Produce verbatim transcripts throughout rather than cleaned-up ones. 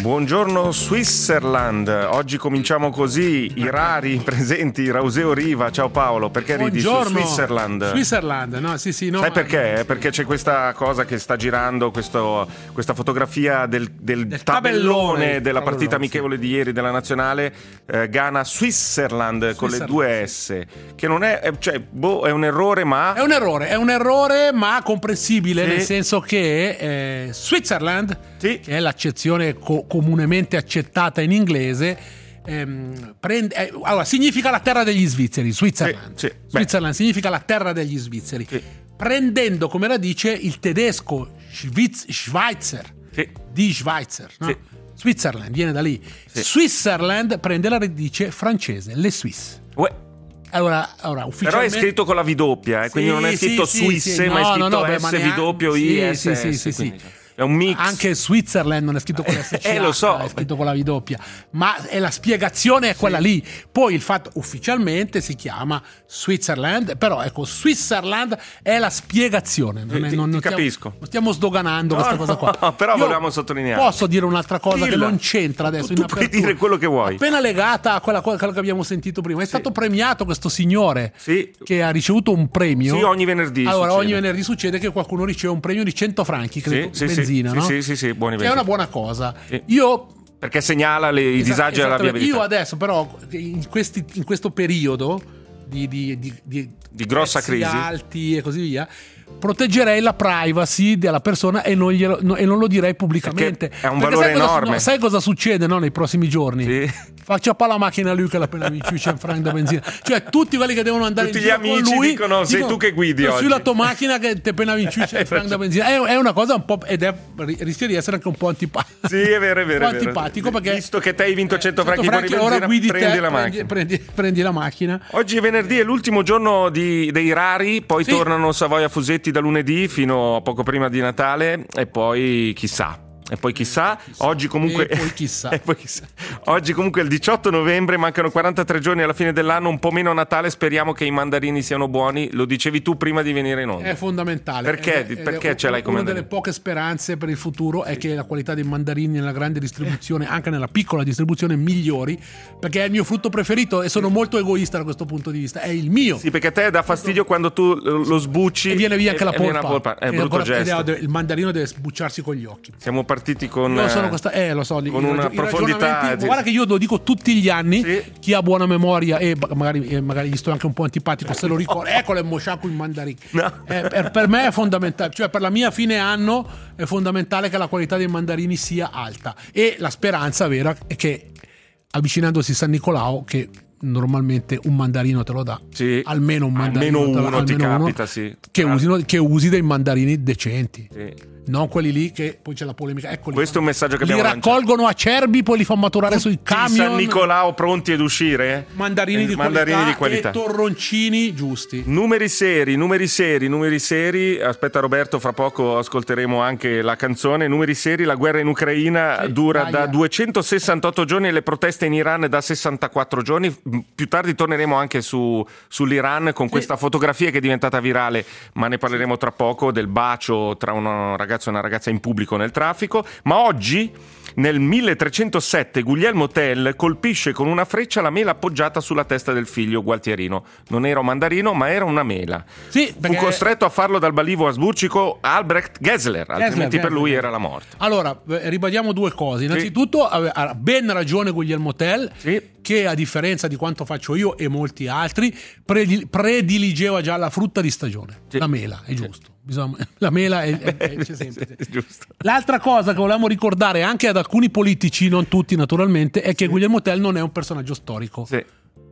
Buongiorno Swisserland, oggi cominciamo così, i rari presenti, Rauseo Riva, ciao Paolo, perché ridi su Swisserland? Swisserland, no, sì sì, no. Sai perché? Perché c'è questa cosa che sta girando, questo, questa fotografia del, del, del tabellone, tabellone della partita tabellone, amichevole sì. di ieri della nazionale, eh, Ghana-Swisserland con le due S, che non è, cioè, boh, è un errore ma... È un errore, è un errore ma comprensibile, sì. nel senso che eh, Switzerland, sì. che è l'accezione co- comunemente accettata in inglese, ehm, prende, eh, allora significa la terra degli svizzeri. Switzerland, sì, sì. Switzerland significa la terra degli svizzeri, sì. prendendo come radice il tedesco Schweiz, Schweizer, sì. di Schweizer, no? sì. Switzerland viene da lì. Sì. Swisserland prende la radice francese, le Suisse. Uè. Allora, allora, ufficialmente... Però è scritto con la V doppia, eh, quindi sì, non è scritto sì, Suisse, sì, ma no, è scritto no, no, beh, S ma V W I S S. Sì, sì, sì, sì. È un mix. Anche Switzerland non è scritto con la S C H, eh, lo so. è scritto con la V doppia, ma è la spiegazione è quella sì. lì. Poi il fatto ufficialmente si chiama Switzerland, però ecco, Swisserland è la spiegazione. Non, è, ti, non, ti non capisco. Stiamo, non stiamo sdoganando no, questa cosa qua. No, però Io volevamo sottolineare. Posso dire un'altra cosa Dilla. che non c'entra adesso? Tu, tu puoi dire quello che vuoi. Appena legata a quella, quello che abbiamo sentito prima. È sì. stato premiato questo signore sì. che ha ricevuto un premio. Sì, ogni venerdì. Allora, succede. ogni venerdì succede che qualcuno riceve un premio di cento franchi, credo, sì, benzina, sì, no? Sì, sì, sì, buoni che è una buona cosa. Sì. Io perché segnala le, i disagi alla viabilità. Io adesso però in, questi, in questo periodo di, di, di, di, di grossa crisi alti e così via, proteggerei la privacy della persona e non, glielo, no, e non lo direi pubblicamente. Perché è un Perché valore sai cosa, enorme. No, sai cosa succede no, nei prossimi giorni? Sì. Faccia pa la macchina a lui che appena mi ciuccia un franco da benzina. Cioè tutti quelli che devono andare tutti in giro gli amici con lui dicono sei dicono, tu che guidi oggi sulla tua macchina che te appena mi ciuccia un franco da benzina. È, è una cosa un po' ed è, rischia di essere anche un po' antipatico. Sì, è vero, è vero. Un po' antipatico perché visto che te hai vinto cento franchi di benzina, ora guidi prendi te, la prendi, macchina. Prendi, prendi la macchina. Oggi è venerdì, è l'ultimo giorno di, dei rari, poi sì. tornano Savoia Fusetti da lunedì fino a poco prima di Natale e poi chissà. E poi chissà, chissà. oggi comunque e poi chissà. e poi chissà. Oggi comunque è il diciotto novembre, mancano quarantatré giorni alla fine dell'anno, un po' meno Natale, speriamo che i mandarini siano buoni, lo dicevi tu prima di venire in onda. È fondamentale. Perché, ed è, perché ed è, ce l'hai come una delle poche speranze per il futuro è che la qualità dei mandarini nella grande distribuzione, anche nella piccola distribuzione, migliori, perché è il mio frutto preferito e sono molto egoista da questo punto di vista, è il mio. Sì, perché a te dà fastidio quando tu lo sbucci e viene via anche e, la polpa, polpa. È un brutto gesto. Il mandarino deve sbucciarsi con gli occhi. Siamo partiti con Sono questa, eh, lo so, con i, una i profondità. Guarda che io lo dico tutti gli anni. Sì. Chi ha buona memoria e magari, eh, magari gli sto anche un po' antipatico, se lo ricorda. Eccolo, è Mosciaco il mandarino. No. Eh, per, per me è fondamentale, cioè per la mia fine anno è fondamentale che la qualità dei mandarini sia alta. E la speranza vera è che avvicinandosi San Nicolao, che normalmente un mandarino te lo dà, sì. almeno un mandarino almeno uno almeno ti uno, capita, sì. che, usino, che usi dei mandarini decenti. Sì. Non quelli lì che poi c'è la polemica. Eccoli, questo è un messaggio che abbiamo li raccolgono lanciato. A Cerbi, poi li fanno maturare tutti sui camion. San Nicolao pronti ad uscire? Mandarini, eh, di, mandarini qualità di qualità e torroncini giusti. Numeri seri, numeri seri, numeri seri. Aspetta Roberto, fra poco ascolteremo anche la canzone. Numeri seri, la guerra in Ucraina sì, dura aia. da duecentosessantotto giorni e le proteste in Iran da sessantaquattro giorni. Più tardi torneremo anche su, sull'Iran con sì. questa fotografia che è diventata virale, ma ne parleremo sì. tra poco, del bacio tra un ragazzo e una ragazza in pubblico nel traffico. Ma oggi nel milletrecentosette Guglielmo Tell colpisce con una freccia la mela appoggiata sulla testa del figlio Gualtierino. Non era un mandarino ma era una mela. Sì, perché... Fu costretto a farlo dal balivo asburgico Albrecht Gessler, altrimenti Gessler, per lui era la morte. Allora ribadiamo due cose. Innanzitutto sì. ha ben ragione Guglielmo Tell sì. che a differenza di quanto faccio io e molti altri prediligeva già la frutta di stagione, sì. la mela, è giusto. Sì. Bisogna, la mela è, è, è, è semplice. Giusto. L'altra cosa che volevamo ricordare anche ad alcuni politici, non tutti naturalmente, è che sì. Guglielmo Tell non è un personaggio storico. Sì.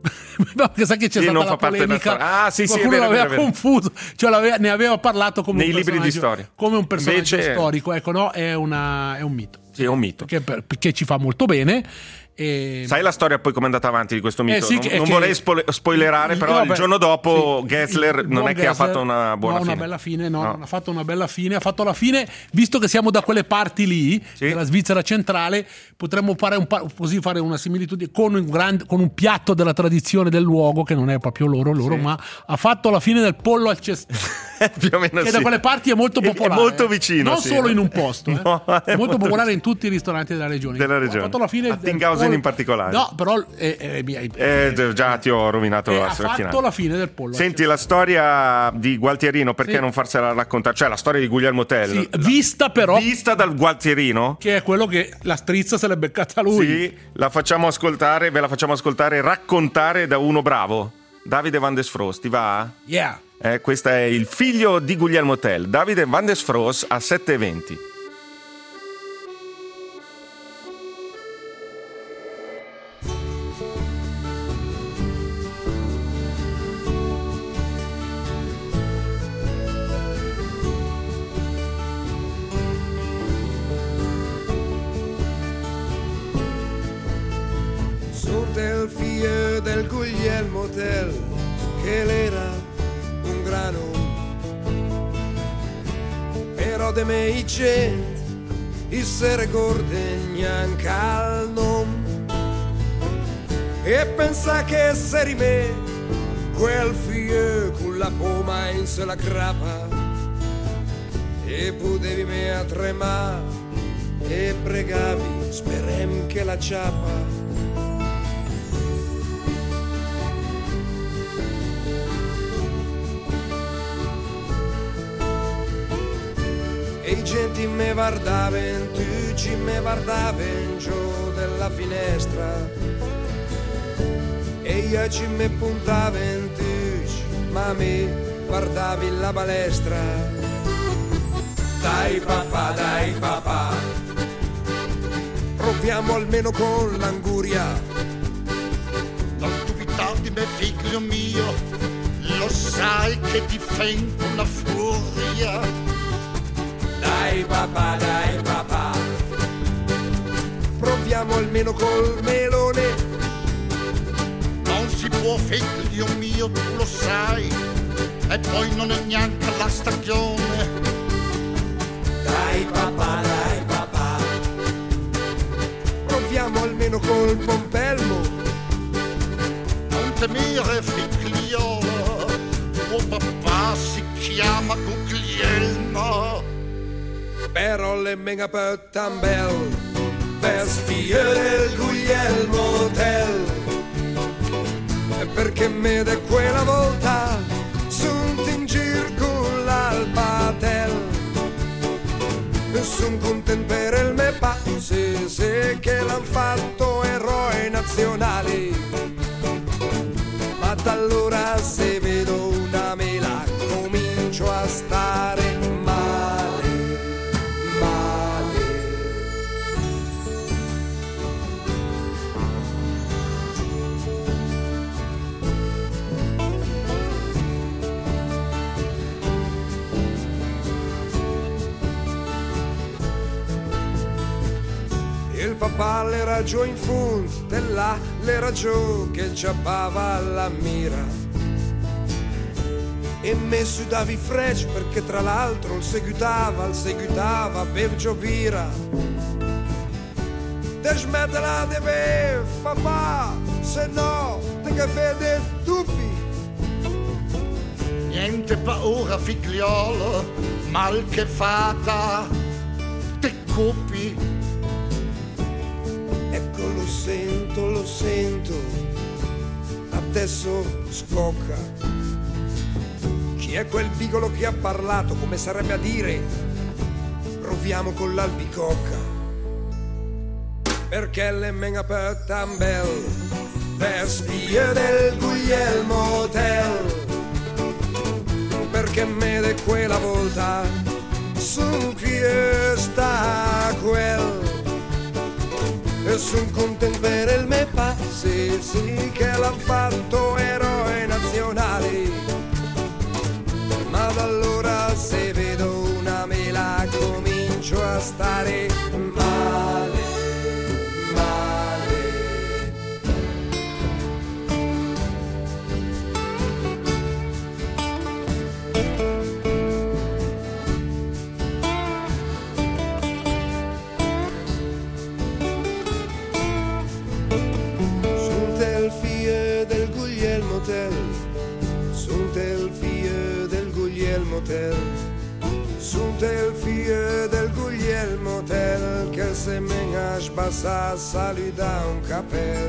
Perché sai che c'è sì, stata non la fa polemica, ah, sì, qualcuno sì, vero, l'aveva vero, confuso, cioè l'aveva, ne aveva parlato come nei un libri di storia, come un personaggio Invece... storico. Ecco, no, è, una, è un mito. Sì, è un mito. Perché, perché ci fa molto bene. E... Sai la storia poi come è andata avanti di questo mito? Eh sì, non che, non che... vorrei spo- spoilerare, però no, il beh, giorno dopo sì, Gessler non è che Gessler, ha fatto una buona no, fine. Una bella fine, no, no, non ha fatto una bella fine. Ha fatto la fine, visto che siamo da quelle parti lì, sì, della Svizzera centrale, potremmo fare, un pa- così fare una similitudine con un, grand, con un piatto della tradizione del luogo, che non è proprio loro, loro sì, ma ha fatto la fine del pollo al cestino. Più o meno che sì, da quelle parti è molto popolare. È molto vicino. Non sì, solo in un posto, eh. no, è molto popolare in tutti i ristoranti della regione. Della regione. Ha fatto la fine a Tinghausen in particolare. No, però eh, eh, eh, eh, già ti ho rovinato eh, la ha fatto finale. la fine del pollo. Senti, la storia di Gualtierino, perché sì, non farsela raccontare? Cioè la storia di Guglielmo Tell, sì, vista però vista dal Gualtierino, che è quello che la strizza se l'è beccata lui. Sì, la facciamo ascoltare, ve la facciamo ascoltare, raccontare da uno bravo, Davide Van des Froos. Ti va? Yeah. Eh, questo è il figlio di Guglielmo Tell, Davide Van des Froos, a sette e venti. Del figlio del Guglielmo Tell, che l'era un grano, però de me i gente i se ricorda neanche al nome, e pensa che seri me quel figlio con la poma in se la grappa, e potevi me a tremare e pregavi sperem che la ciappa. E i genti me guardavano, tu ci me guardavi giù della finestra, e io ci me puntavo in tu, ma me guardavi la balestra. Dai papà, dai papà, proviamo almeno con l'anguria. Non dubitarti me figlio mio, lo sai che ti fento una furia. Dai papà, dai papà, proviamo almeno col melone. Non si può figlio mio, tu lo sai, e poi non è neanche la stagione. Dai papà, dai papà, proviamo almeno col pompelmo. Non temere figliolo, tuo papà si chiama Guglielmo. Però le mega tan bel, vers figlio del Guglielmo Tell, e perché me da quella volta sunt in giro con l'alpatel, e son contento per il me paese, se che l'han fatto eroi nazionali, ma da allora se vedo una mela comincio a stare male. Il papà l'era giù in fondo, e là l'era giù che ciappava alla mira, e me sudavi frecce perché tra l'altro il seguitava, il seguitava per giovira. Te smettila di bev, papà, se no te che fede dubbi. Niente paura figliolo, mal che fata, te copi. Ecco lo sento, lo sento, adesso scocca. Chi è quel piccolo che ha parlato, come sarebbe a dire, proviamo con l'albicocca? Perché le menga per tan bel, vers figlio del Guglielmo Tell, perché me de quella volta son qui sta quel. E son contento per il me paese, sì che l'han fatto eroi nazionali, ma da allora se vedo una mela comincio a stare male, male. Sunt el fie del Guglielmo Tell che se mengaș basa sa lui da un capel.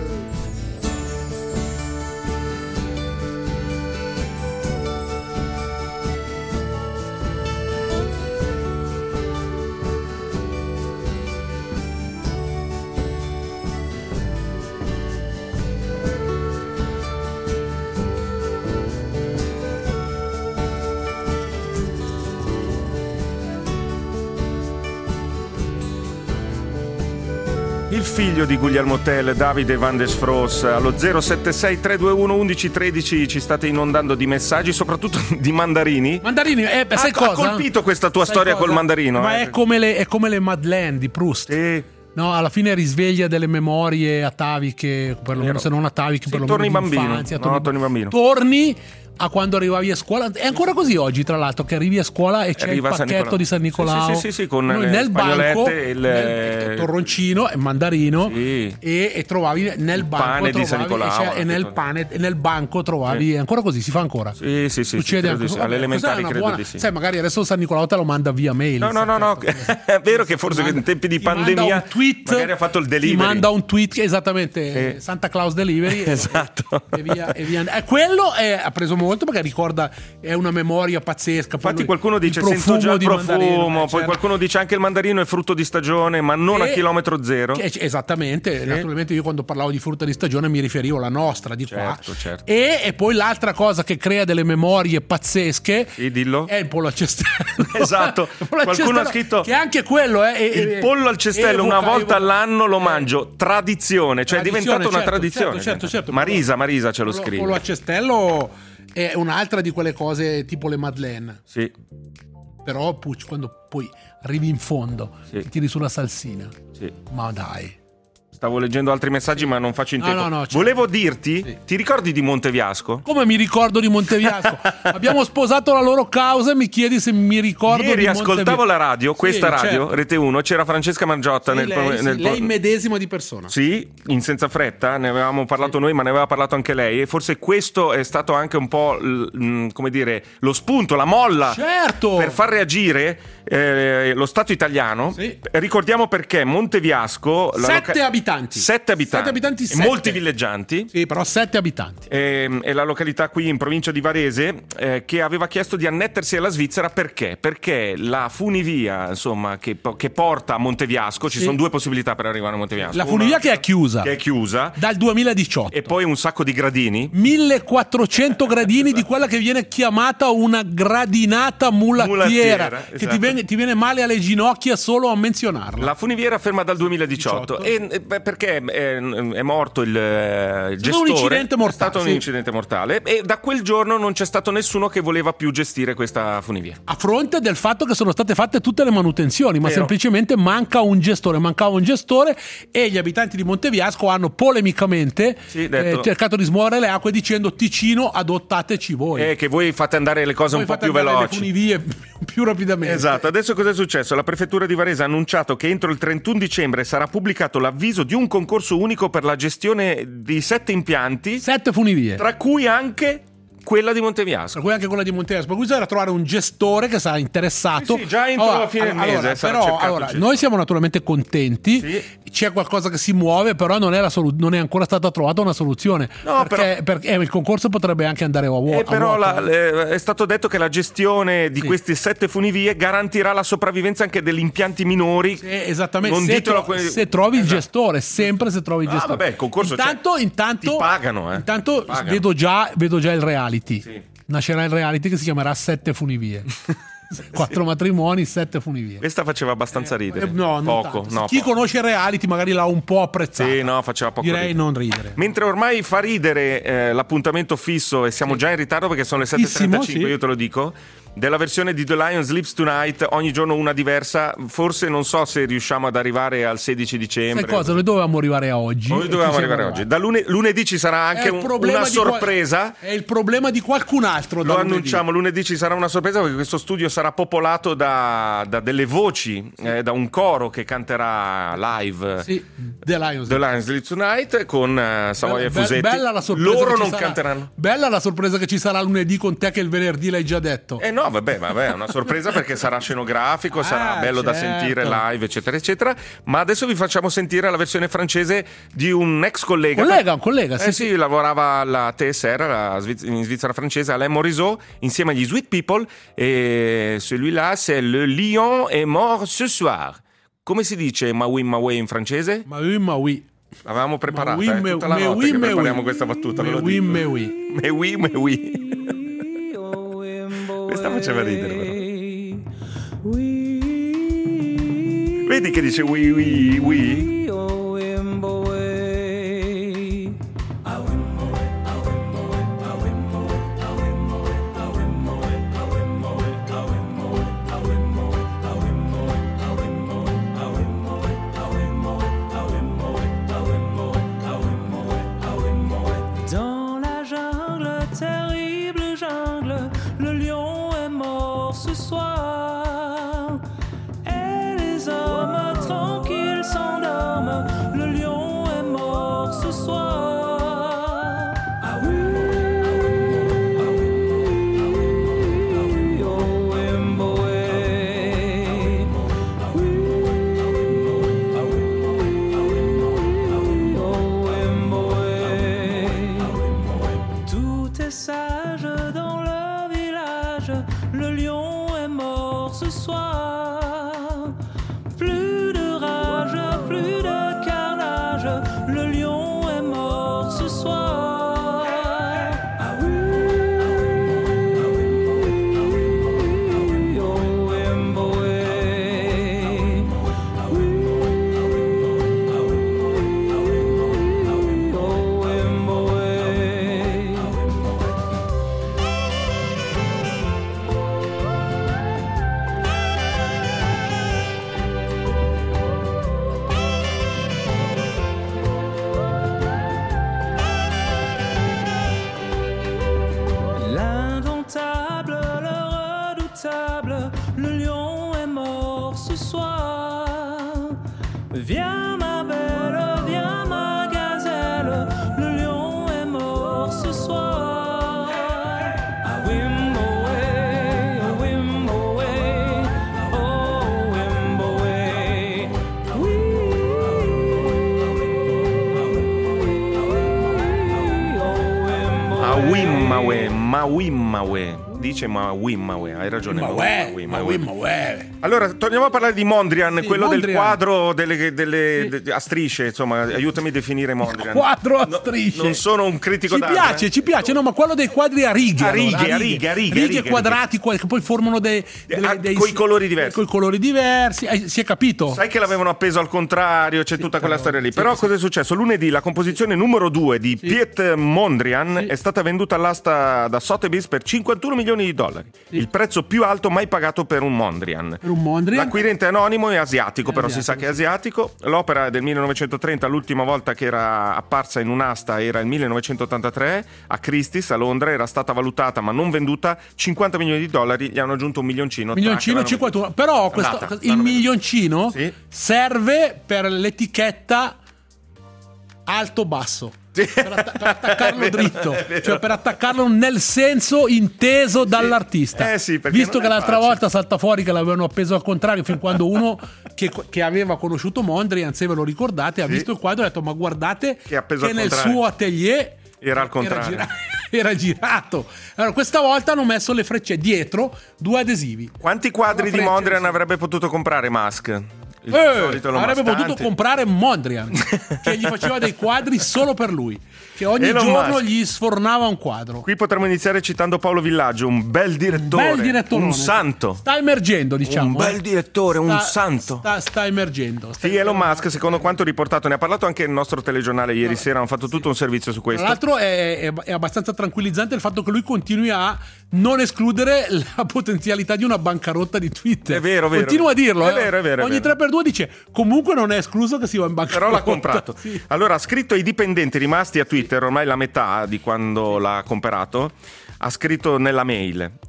Il figlio di Guglielmo Tell, Davide Van der Sfroos, allo zero sette sei tre due uno uno uno tre zero ci state inondando di messaggi, soprattutto di mandarini. Mandarini, eh, sai ha, cosa? Ha colpito questa tua sai storia cosa? col mandarino. Ma eh. è, come le, è come le Madeleine di Proust. Sì. No, alla fine risveglia delle memorie ataviche, perlomeno, se non ataviche, sì, perlomeno torni bambino. infanzia, No, torni, torni bambino. Torni a quando arrivavi a scuola. È ancora così oggi, tra l'altro, che arrivi a scuola e c'è Arriva il San pacchetto Nicolao. di San Nicolao. Sì, sì, sì, sì, con Noi le nel banco, spagnolette, il- nel, il torroncino e mandarino, Sì. e, e trovavi nel banco pane di trovavi, San Nicolao, e, c'è- e anche nel quello. pane e nel banco trovavi. È ancora così, si fa ancora. Sì, sì, sì, Succede sì, anche credo di sì. vabbè, All'elementari questa è una credo buona- di sì. Sai, magari adesso San Nicolao te lo manda via mail. No, no, no, no, è vero che forse in tempi di Ti manda pandemia un tweet, magari ha fatto il delivery. Ti manda un tweet, esattamente, Sì. Santa Claus Delivery. e- Esatto. E, via, e via. Eh, quello è- ha preso molto perché ricorda, è una memoria pazzesca. Poi Infatti lui- qualcuno dice il sento già il di profumo, mandarino, eh, poi certo. qualcuno dice anche il mandarino è frutto di stagione, ma non a Che- chilometro zero. che- esattamente, naturalmente io quando parlavo di frutta di stagione mi riferivo alla nostra di qua. Certo, certo. E, e poi l'altra cosa che crea delle memorie pazzesche Sì, dillo. è il pollo al cestello. Esatto. Il pollo al Qualcuno ha cestello, scritto che anche quello è, è- il è- pollo al cestello evoca- una volta evoca- all'anno lo eh, mangio, tradizione, cioè è Tradizione, diventata una certo, tradizione. certo, certo, certo. Marisa, Marisa ce lo Pollo- scrive. Pollo al cestello è un'altra di quelle cose tipo le Madeleine. Sì, Però puc, quando poi arrivi in fondo, Sì. ti tiri sulla salsina. sì. Ma dai. Stavo leggendo altri messaggi, ma non faccio in No, tempo. no, no, certo. Volevo dirti, Sì. ti ricordi di Monteviasco? Come mi ricordo di Monteviasco? Abbiamo sposato la loro causa e mi chiedi se mi ricordo Ieri di ascoltavo Monteviasco. la radio, questa Sì, radio, certo. Rete uno, c'era Francesca Margiotta Sì, nel, lei, sì, nel lei medesima di persona. Sì, in Senza Fretta, ne avevamo parlato noi, ma ne aveva parlato anche lei, e forse questo è stato anche un po' l- mh, come dire, lo spunto, la molla Certo. per far reagire eh, lo Stato italiano. Sì. Ricordiamo perché Monteviasco la Sette loca- abitanti. sette abitanti, Sette abitanti, e sette. molti villeggianti. Sì, però sette abitanti. E, e la località qui in provincia di Varese eh, che aveva chiesto di annettersi alla Svizzera perché? Perché la funivia, insomma, che, che porta a Monteviasco, ci Sì. sono due possibilità per arrivare a Monteviasco. La funivia Una- che è chiusa che è chiusa dal duemiladiciotto. e poi un sacco di gradini. millequattrocento gradini di quella che viene chiamata una gradinata mulattiera, Mulattiera, che esatto. ti viene, ti viene male alle ginocchia solo a menzionarla. La funiviera ferma dal duemiladiciotto e, e, beh, perché è, è morto il, eh, il È stato gestore, un incidente mortale, è stato un sì. incidente mortale e da quel giorno non c'è stato nessuno che voleva più gestire questa funivia. A fronte del fatto che sono state fatte tutte le manutenzioni, ma Vero. semplicemente manca un gestore, mancava un gestore e gli abitanti di Monteviasco hanno polemicamente Sì, detto- eh, cercato di smuovere le acque dicendo Ticino adottateci voi. E che voi fate andare le cose Voi un po' fate più andare veloci. le funivie più rapidamente. Esatto, adesso cosa è successo? La prefettura di Varese ha annunciato che entro il trentuno dicembre sarà pubblicato l'avviso di un concorso unico per la gestione di sette impianti, Sette funivie. tra cui anche quella di Monteviasco. Per cui anche quella di Monteviasco. Per cui bisogna trovare un gestore che sarà interessato. Sì, sì, già entro la fine del mese allora, sarà però, cercato allora, il gestore. noi siamo naturalmente contenti. Sì. C'è qualcosa che si muove, però non è, la solu- non è ancora stata trovata una soluzione. No, perché, perché eh, il concorso potrebbe anche andare a vuoto. E però la- le- è stato detto che la gestione di Sì. queste sette funivie garantirà la sopravvivenza anche degli impianti minori. Esattamente, Non se, ditelo a tro- quelli- se trovi il Esatto. gestore, sempre se trovi il Ah, gestore. vabbè, il concorso intanto, c'è. intanto Ti pagano, eh. Intanto Ti pagano. vedo già, vedo già il reality. Sì. Nascerà il reality che si chiamerà Sette funivie. Quattro matrimoni, sette funivie. Questa faceva abbastanza ridere. Eh, no, non poco, tanto. no, Chi poco. conosce il reality magari l'ha un po' apprezzato. Sì, no, faceva poco Direi ridere. non ridere. Mentre ormai fa ridere eh, l'appuntamento fisso e siamo già in ritardo perché sono le sette e trentacinque, Fissimo, sì. io te lo dico, della versione di The Lion Sleeps Tonight, ogni giorno una diversa, forse non so se riusciamo ad arrivare al sedici dicembre. Sai cosa? Noi dovevamo arrivare a oggi. Noi e dovevamo ci siamo arrivare oggi. Da lune- lunedì ci sarà È anche il un- problema una di qual- sorpresa. È il problema di qualcun altro. da Lo lunedì. annunciamo, lunedì ci sarà una sorpresa perché questo studio sarà popolato da, da delle voci, eh, da un coro che canterà live Sì, The Lions. The Lion Sleeps Tonight con eh, Savoia e Be- Fusetti. bella la sorpresa Loro che ci non sarà. canteranno. Bella la sorpresa che ci sarà lunedì con te che il venerdì l'hai già detto. Eh no, No, vabbè, vabbè, è una sorpresa perché sarà scenografico, ah, sarà bello certo. da sentire live, eccetera, eccetera. Ma adesso vi facciamo sentire la versione francese di un ex collega. Collega, un collega, sì. Eh sì, sì, lavorava alla T S R, la Sviz- in Svizzera francese, Alain Morisot, insieme agli Sweet People. E celui-là, c'est le lion est mort ce soir. Come si dice ma oui, ma oui in francese? Ma oui, ma oui. L'avevamo preparata, oui, eh, me, tutta la me notte oui, che me prepariamo oui. questa battuta. Me ve lo oui, dico. me oui. Me oui, me oui. Questa faceva ridere però. Vedi che dice oui, oui, oui? Dans la jungle, terrible jungle, le lion est mort ce soir. Et les hommes tranquilles s'endorment, le lion est mort ce soir. Ah oui, ah oui, oh Wimboé. Oh Wimboé. Tout est sage dans le village, le lion est mort ce soir. Plus de rage, plus de carnage, le lion est mort ce soir. Ah oui, oh Wimboé. Oh Wimboé. L'indomptable, le redoutable, le lion est mort ce soir. Viens ma belle, viens ma gazelle, le lion est mort ce soir. Ah Wimboé, ah Wimboé, oh Wimboé. Oui, oh Wimboé. Ah oui, ma oui, ma oui, ma oui. Dice ma oui, ma oui, hai ragione. Ma ma uè, oui, ma oui, ma uè. Allora, torniamo a parlare di Mondrian, Sì, quello Mondrian. del quadro delle, delle, Sì. de- a strisce, insomma, aiutami a definire Mondrian. Quadro a No, strisce. non sono un critico Ci d'arte. piace, ci piace, no, ma quello dei quadri a righe. A allora, righe, a righe, a righe, a righe. quadrati que- che poi formano dei, delle- Ah, dei coi colori diversi. Coi colori diversi, eh, si è capito? Sai che l'avevano appeso al contrario, c'è tutta quella storia lì. Però cosa è successo? Lunedì la composizione numero due di Piet Mondrian Sì. è stata venduta all'asta da Sotheby's per cinquantuno milioni di dollari. Il prezzo più alto mai pagato per un Mondrian. Per un Mondrian. L'acquirente è anonimo e asiatico, È però asiatico, si sa che è asiatico. L'opera è del millenovecentotrenta, l'ultima volta che era apparsa in un'asta era il millenovecentottantatré a Christie's a Londra, era stata valutata ma non venduta cinquanta milioni di dollari, gli hanno aggiunto un milioncino. Milioncino tac, cinquantuno. Però questo, andata, il l'hanno milioncino Sì. serve per l'etichetta alto-basso. Sì. Per, atta- per attaccarlo È vero, dritto, è vero. cioè per attaccarlo nel senso inteso dall'artista. Eh sì, perché visto non che è l'altra facile. volta salta fuori che l'avevano appeso al contrario, fin quando uno che, che aveva conosciuto Mondrian, se ve lo ricordate, ha Sì. visto il quadro e ha detto: ma guardate Che è appeso al nel contrario. suo atelier Era al contrario. gira- era girato. Allora, questa volta hanno messo le frecce dietro, due adesivi. Quanti quadri Una di freccia, Mondrian sì. avrebbe potuto comprare Musk? Il Eh, solito Elon avrebbe Musk. potuto Tanti. comprare Mondrian, che gli faceva dei quadri solo per lui, che ogni Elon giorno Musk. gli sfornava un quadro. Qui potremmo iniziare citando Paolo Villaggio, un bel direttore, Bel direttorone. un santo. Sta emergendo, diciamo. Un bel eh. direttore, un Sta- santo. Sta, sta emergendo. Sta Sì, Elon emergendo. Musk, secondo quanto riportato, ne ha parlato anche il nostro telegiornale ieri sera, hanno fatto tutto un servizio su Tra questo. l'altro è, è- è abbastanza tranquillizzante il fatto che lui continui a non escludere la potenzialità di una bancarotta di Twitter. È vero, vero. Continua a dirlo. È eh. vero, è vero, è Ogni vero. tre per due dice comunque non è escluso che si va in bancarotta. Però l'ha comprato. Sì. Allora ha scritto ai dipendenti rimasti a Twitter, ormai la metà di quando l'ha comprato, ha scritto nella mail: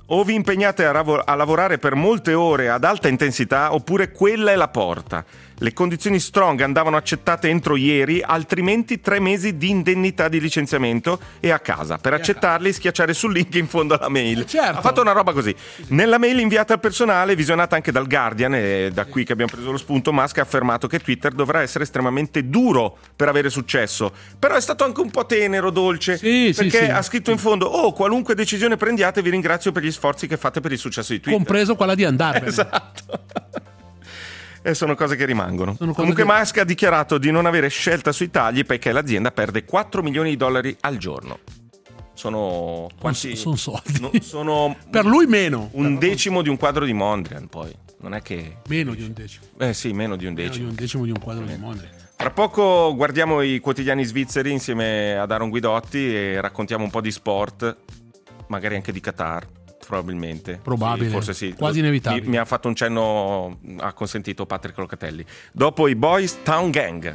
O vi impegnate a, rav- a lavorare per molte ore ad alta intensità, oppure quella è la porta. Le condizioni strong andavano accettate entro ieri, altrimenti tre mesi di indennità di licenziamento e a casa. Per accettarli, schiacciare sul link in fondo alla mail. Eh, certo. Ha fatto una roba così. Nella mail inviata al personale, visionata anche dal Guardian, e da qui che abbiamo preso lo spunto, Musk ha affermato che Twitter dovrà essere estremamente duro per avere successo. Però è stato anche un po' tenero, dolce, sì, perché sì, sì. ha scritto in fondo: oh, qualunque decisione prendiate, vi ringrazio per gli sforzi che fate per il successo di Twitter. Compreso quella di andarvene. Esatto. E sono cose che rimangono. Sono cose Comunque che... Musk ha dichiarato di non avere scelta sui tagli perché l'azienda perde quattro milioni di dollari al giorno. Sono quanti? Sono soldi. No, sono per lui meno. Un decimo di un quadro di Mondrian, poi. Non è che... Meno di un decimo. Eh sì, meno di un Meno decimo. di un decimo di un quadro di Mondrian. Tra poco guardiamo i quotidiani svizzeri insieme ad Aaron Guidotti e raccontiamo un po' di sport, magari anche di Qatar. Probabilmente. Probabile. Sì, forse sì. Quasi inevitabile. Mi, mi ha fatto un cenno, ha consentito Patrick Locatelli. Dopo i Boys Town Gang.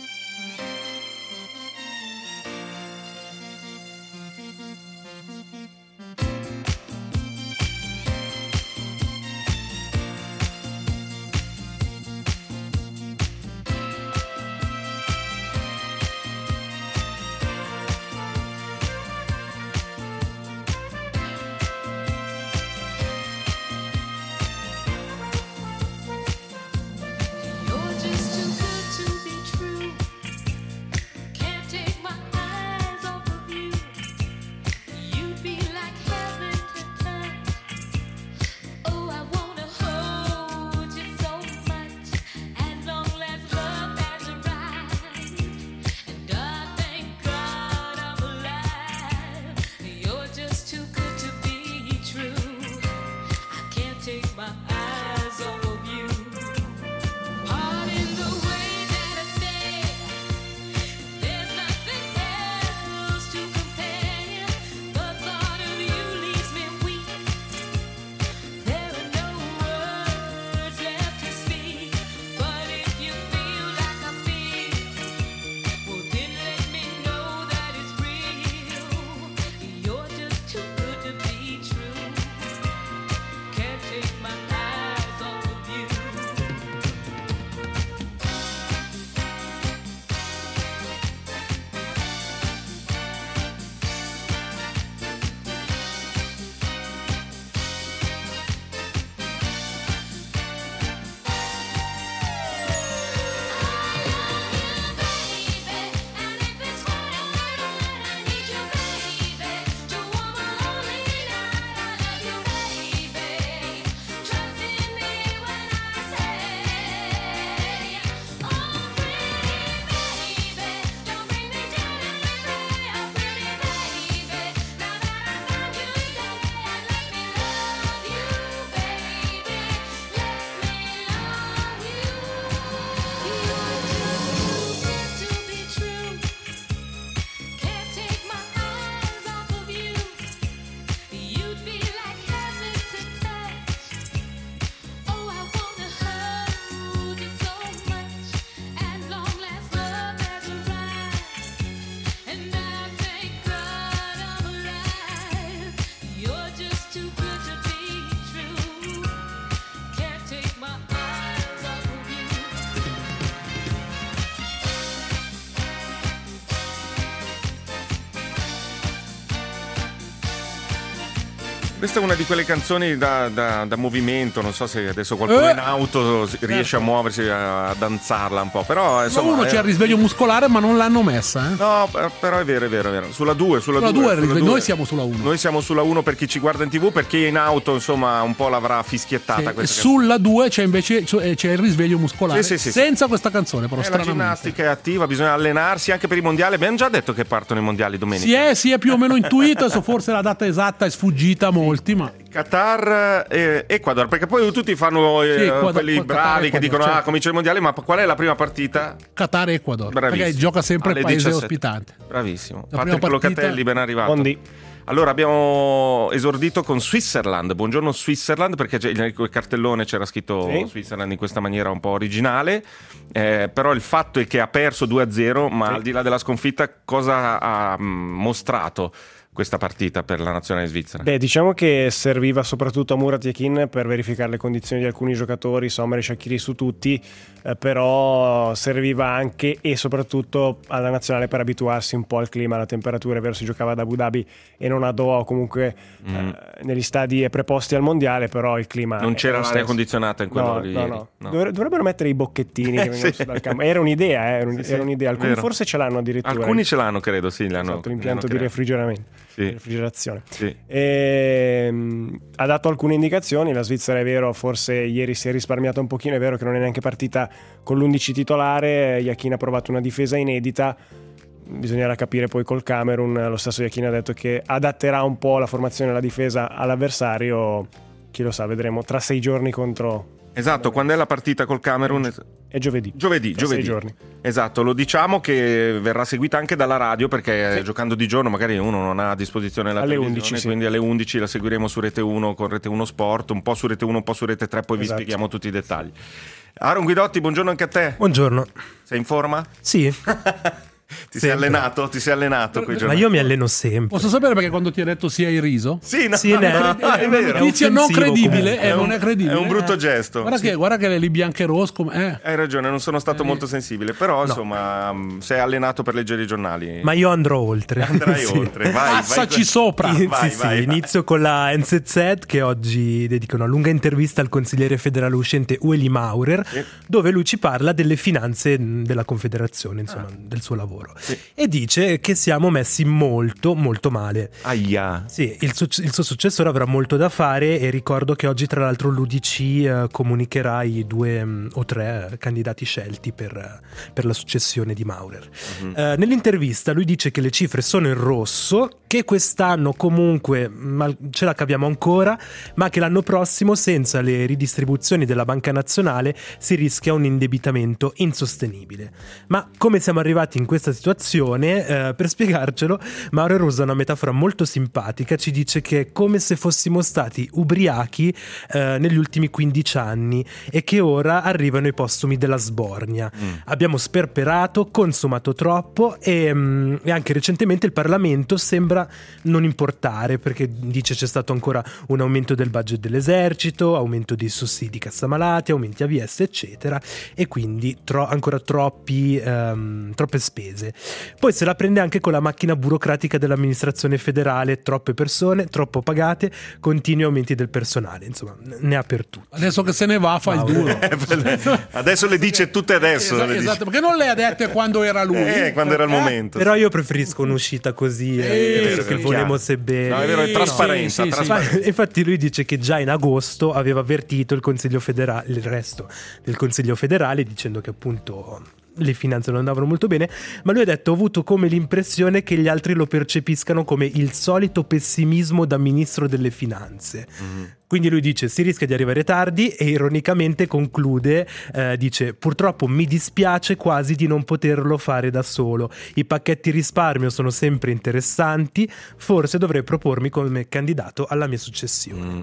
Questa è una di quelle canzoni da, da, da movimento, non so se adesso qualcuno eh, in auto riesce certo. a muoversi, a danzarla un po', però insomma... Uno è... c'è il risveglio muscolare ma non l'hanno messa, eh? No, però è vero, è vero, è vero. Sulla due, sulla due. Noi siamo sulla uno. Noi siamo sulla uno per chi ci guarda in tv, per chi è in auto, insomma, un po' l'avrà fischiettata sì, questa sulla due c'è invece c'è il risveglio muscolare, sì, sì, sì, senza sì. questa canzone, però eh, la ginnastica è attiva, bisogna allenarsi anche per i mondiali. Abbiamo già detto che partono i mondiali domenica. Sì, è, sì, è più o meno intuito, adesso forse la data esatta è sfuggita a molti, ma... Qatar e Ecuador, perché poi tutti fanno eh, sì, Ecuador, quelli Qatar, bravi Ecuador, che dicono certo. ah comincia il mondiale, ma qual è la prima partita? Qatar e Ecuador. Bravissimo. Perché gioca sempre alle il paese diciassette. Ospitante. Bravissimo. La Patrick partita... Locatelli, ben arrivato. Buondì. Allora abbiamo esordito con Switzerland. Buongiorno Switzerland, perché nel cartellone c'era scritto sì. Switzerland in questa maniera un po' originale, eh, però il fatto è che ha perso due a zero, ma sì. al di là della sconfitta cosa ha mh, mostrato questa partita per la nazionale svizzera? Beh, diciamo che serviva soprattutto a Murat Yakin per verificare le condizioni di alcuni giocatori, Sommer e Shaqiri su tutti, eh, però serviva anche e soprattutto alla nazionale per abituarsi un po' al clima, alla temperatura. È vero, si giocava ad Abu Dhabi e non a Doha o comunque mm. eh, negli stadi preposti al mondiale, però il clima non c'era l'aria condizionata in quello no, lì no, no. no. Dovrebbero mettere i bocchettini che vengono sì. dal campo. Era un'idea, eh, era, un, sì, era un'idea. Alcuni vero. forse ce l'hanno addirittura. Alcuni ce l'hanno, credo, sì, l'hanno, esatto, l'impianto di refrigeramento, sì. di refrigerazione. Sì. E, mh, ha dato alcune indicazioni. La Svizzera, è vero, forse ieri si è risparmiata un pochino, è vero che non è neanche partita con l'undici titolare. Yakin ha provato una difesa inedita. Bisognerà capire poi col Camerun. Lo stesso Yakin ha detto che adatterà un po' la formazione e la difesa all'avversario. Chi lo sa, vedremo tra sei giorni contro. Esatto, quando è la partita col Camerun? È giovedì. Giovedì, tra giovedì. sei giorni. Esatto, lo diciamo che verrà seguita anche dalla radio, perché sì. giocando di giorno magari uno non ha a disposizione la alle televisione, undici, quindi sì. alle undici la seguiremo su Rete uno con Rete uno Sport, un po' su Rete uno, un po' su Rete tre, poi esatto. vi spieghiamo tutti i dettagli. Aaron Guidotti, buongiorno anche a te. Buongiorno. Sei in forma? Sì. Ti sei allenato? Ti sei allenato quei Ma io mi alleno sempre. Posso sapere perché quando ti hai detto sì hai riso? Sì, no, sì, no, no, no, è una notizia non credibile, eh, è, un, non è credibile. È un brutto eh. gesto. Guarda, sì. che, guarda che le lì bianche e rosco. Eh. Hai ragione, non sono stato eh. molto sensibile, però no. insomma sei allenato per leggere i giornali. Ma io andrò oltre. Andrai sì. oltre, vai. Passaci vai. sopra. Sì, vai, sì, vai, sì. vai. Inizio con la N Z Z, che oggi dedica una lunga intervista al consigliere federale uscente Ueli Maurer, sì. dove lui ci parla delle finanze della Confederazione, insomma, ah. del suo lavoro. Sì. E dice che siamo messi molto molto male. Aia. Sì, il, su- il suo successore avrà molto da fare, e ricordo che oggi tra l'altro l'U D C eh, comunicherà i due mh, o tre candidati scelti per, per la successione di Maurer. Uh-huh. Eh, nell'intervista lui dice che le cifre sono in rosso, che quest'anno comunque ma, ce la caviamo ancora, ma che l'anno prossimo senza le ridistribuzioni della Banca Nazionale si rischia un indebitamento insostenibile. Ma come siamo arrivati in questa situazione? Eh, per spiegarcelo, Maurer usa una metafora molto simpatica. Ci dice che è come se fossimo stati ubriachi eh, negli ultimi quindici anni e che ora arrivano i postumi della sbornia. Mm. Abbiamo sperperato, consumato troppo e, mm, e anche recentemente il Parlamento sembra non importare, perché dice c'è stato ancora un aumento del budget dell'esercito, aumento dei sussidi cassamalati, aumenti A V S eccetera, e quindi tro- ancora troppi ehm, troppe spese. Poi se la prende anche con la macchina burocratica dell'amministrazione federale, troppe persone, troppo pagate, continui aumenti del personale, insomma ne ha per tutti. Adesso che se ne va fa wow. il duro. Adesso le dice tutte adesso. Esatto, le dice. esatto, perché non le ha dette quando era lui. Eh, quando era il momento. Però io preferisco un'uscita così, eh, vero, che volemo sebbene. No, è vero, è trasparenza. Sì, sì, trasparenza. Sì. Infatti lui dice che già in agosto aveva avvertito il Consiglio federale, il resto del Consiglio federale, dicendo che appunto le finanze non andavano molto bene, ma lui ha detto: ho avuto come l'impressione che gli altri lo percepiscano come il solito pessimismo da ministro delle finanze. Mm. Quindi lui dice si rischia di arrivare tardi e ironicamente conclude, eh, dice purtroppo mi dispiace quasi di non poterlo fare da solo, i pacchetti risparmio sono sempre interessanti, forse dovrei propormi come candidato alla mia successione. Mm.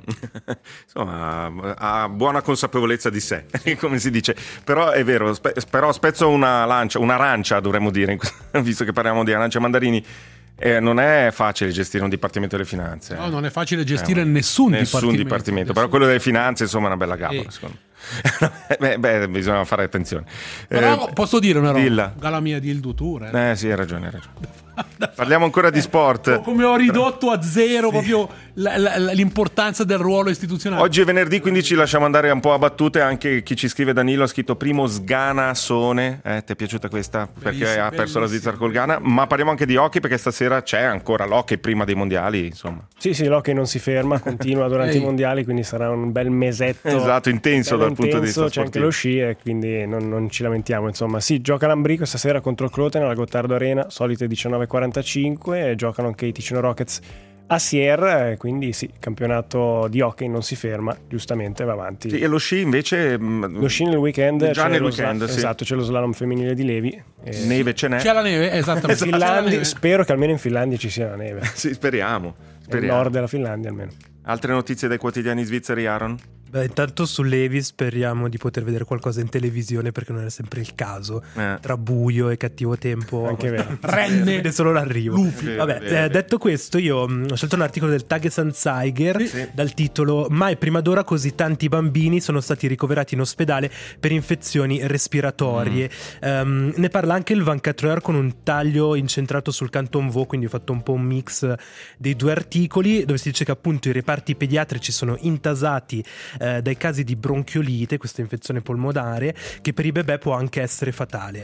Insomma, ha buona consapevolezza di sé, come si dice, però è vero, spe- però spezzo una lancia, un'arancia dovremmo dire, visto che parliamo di arancia mandarini. Eh, non è facile gestire un dipartimento delle finanze. No, non è facile gestire eh, nessun, nessun dipartimento. dipartimento. Però quello delle finanze, insomma, è una bella gabola, eh. secondo me. beh, beh, bisogna fare attenzione. Però eh, posso dire una roba? Dilla. Gala mia di il Dutour. Eh. eh sì, hai ragione, hai ragione. Parliamo ancora di sport. Come ho ridotto a zero sì. proprio la, la, l'importanza del ruolo istituzionale. Oggi è venerdì, quindi ci lasciamo andare un po' a battute. Anche chi ci scrive, Danilo, ha scritto primo Sgana-Sone. Eh, ti è piaciuta questa? Perché bellissimo, ha perso bellissimo. La Svizzera col Ghana. Ma parliamo anche di hockey, perché stasera c'è ancora l'hockey prima dei mondiali, insomma. Sì, sì, l'hockey non si ferma, continua durante i mondiali, quindi sarà un bel mesetto. Esatto, intenso dal intenso, punto di vista c'è sportivo. anche lo sci e quindi non, non ci lamentiamo, insomma. Sì, gioca l'Ambrico stasera contro il Cloten alla Gottardo Arena, solite diciannove e quarantacinque, e giocano anche i Ticino Rockets a Sierre, quindi sì, campionato di hockey non si ferma, giustamente va avanti. Sì, e lo sci invece? Lo sci nel weekend, già c'è nel lo weekend, sla- sì. Esatto, c'è lo slalom femminile di Levi. E... Neve ce n'è? C'è la neve, esattamente. In Finlandia, spero che almeno in Finlandia ci sia la neve. Sì, speriamo. speriamo. Nel nord della Finlandia almeno. Altre notizie dai quotidiani svizzeri, Aaron? Beh, intanto su Levi speriamo di poter vedere qualcosa in televisione, perché non è sempre il caso. Eh. Tra buio e cattivo tempo, anche vero. Renne vede solo l'arrivo. Luffy. Vabbè, vero, eh, detto questo, io mh, ho scelto un articolo del Tagesanzeiger sì. dal titolo "Mai prima d'ora così tanti bambini sono stati ricoverati in ospedale per infezioni respiratorie". Mm. Um, ne parla anche il ventiquattro Heures con un taglio incentrato sul Canton Vaud, quindi ho fatto un po' un mix dei due articoli, dove si dice che appunto i reparti pediatrici sono intasati Eh, dai casi di bronchiolite, questa infezione polmonare che per i bebè può anche essere fatale.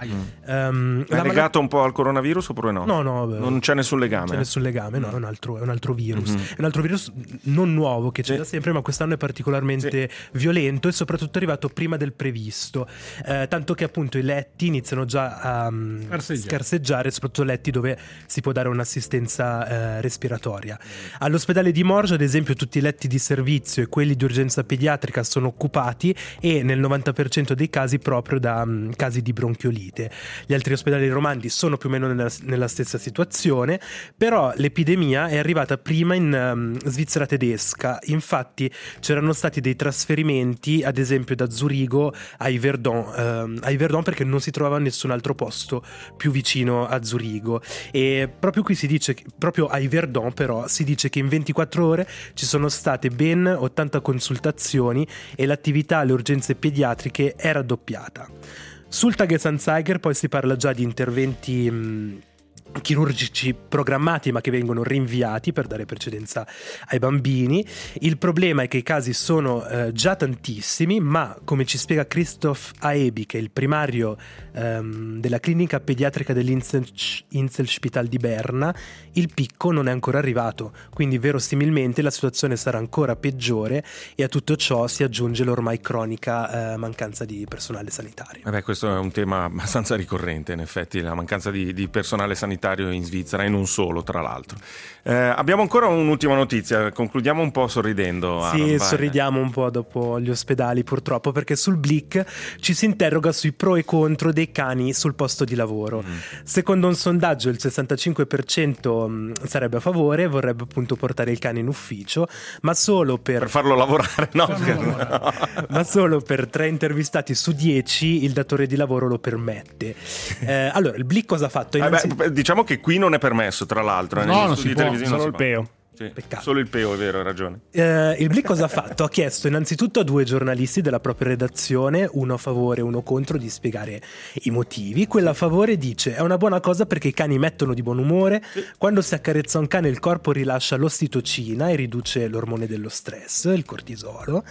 Um, è legato un po' al coronavirus oppure no? No, no, beh, non c'è nessun legame. Non c'è nessun legame, no, è un altro, è un altro virus. Mm-hmm. È un altro virus non nuovo che c'è sì. da sempre, ma quest'anno è particolarmente sì. violento e soprattutto è arrivato prima del previsto. Eh, tanto che appunto i letti iniziano già a um, scarseggiare, soprattutto letti dove si può dare un'assistenza eh, respiratoria. Mm. All'ospedale di Morges, ad esempio, tutti i letti di servizio e quelli di urgenza pediatrica sono occupati, e nel novanta per cento dei casi proprio da um, casi di bronchiolite. Gli altri ospedali romandi sono più o meno nella, nella stessa situazione, però l'epidemia è arrivata prima in um, Svizzera tedesca. Infatti c'erano stati dei trasferimenti, ad esempio da Zurigo a Yverdon, um, a Yverdon perché non si trovava nessun altro posto più vicino a Zurigo, e proprio qui si dice che, proprio a Yverdon però si dice che in ventiquattro ore ci sono state ben ottanta consultazioni e l'attività alle urgenze pediatriche è raddoppiata. Sul Tagesanzeiger poi si parla già di interventi mh, chirurgici programmati ma che vengono rinviati per dare precedenza ai bambini. Il problema è che i casi sono eh, già tantissimi, ma come ci spiega Christoph Aebi, che è il primario ehm, della clinica pediatrica dell'Inselspital di Berna, il picco non è ancora arrivato, quindi verosimilmente la situazione sarà ancora peggiore, e a tutto ciò si aggiunge l'ormai cronica eh, mancanza di personale sanitario. Vabbè, questo è un tema abbastanza ricorrente, in effetti, la mancanza di, di personale sanitario in Svizzera, e non solo, tra l'altro. Eh, abbiamo ancora un'ultima notizia, concludiamo un po' sorridendo. Sì, Aaron, sorridiamo un po' dopo gli ospedali, purtroppo, perché sul Blick ci si interroga sui pro e contro dei cani sul posto di lavoro. Mm. Secondo un sondaggio il sessantacinque per cento sarebbe a favore, vorrebbe appunto portare il cane in ufficio, ma solo per, per farlo lavorare, no, no. ma solo per tre intervistati su dieci il datore di lavoro lo permette. Eh, allora, il Blick cosa ha fatto? Innanzi... Eh beh, diciamo che qui non è permesso, tra l'altro, no, non si può, solo il peo. Sì, solo il peo, è vero, hai ragione. Eh, il Blick cosa ha fatto? Ha chiesto innanzitutto a due giornalisti della propria redazione, uno a favore e uno contro, di spiegare i motivi. Quella a favore dice: è una buona cosa perché i cani mettono di buon umore, sì. Quando si accarezza un cane il corpo rilascia l'ossitocina e riduce l'ormone dello stress, il cortisolo,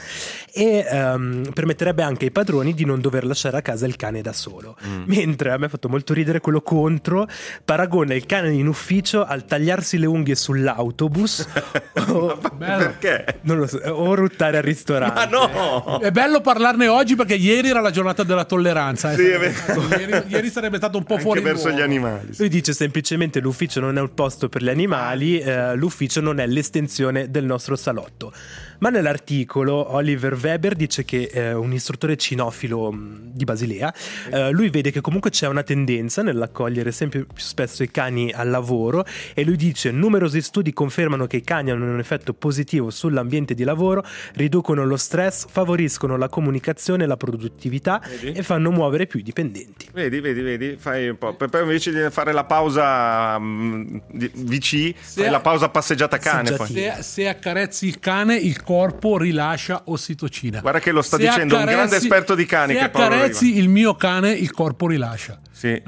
e um, permetterebbe anche ai padroni di non dover lasciare a casa il cane da solo. Mm. Mentre a me ha fatto molto ridere quello contro, paragona il cane in ufficio al tagliarsi le unghie sull'autobus o, perché? Non lo so, o ruttare al ristorante. Ma no! È bello parlarne oggi perché ieri era la giornata della tolleranza. Eh? Sì, è vero. Ieri, ieri sarebbe stato un po' anche fuori verso luogo. Gli animali. Lui dice semplicemente: l'ufficio non è un posto per gli animali, eh, l'ufficio non è l'estensione del nostro salotto. Ma nell'articolo Oliver Weber dice che eh, un istruttore cinofilo mh, di Basilea, eh, lui vede che comunque c'è una tendenza nell'accogliere sempre più spesso i cani al lavoro, e lui dice: numerosi studi confermano che i cani hanno un effetto positivo sull'ambiente di lavoro, riducono lo stress, favoriscono la comunicazione e la produttività, vedi? E fanno muovere più i dipendenti. Vedi, vedi, vedi, fai un po'. Poi invece di fare la pausa mh, V C, fai la pausa passeggiata cane. Poi. Se, se accarezzi il cane, il corpo rilascia ossitocina. Guarda che lo sta se dicendo un grande esperto di cani. Se che accarezzi il mio cane, il corpo rilascia. Sì.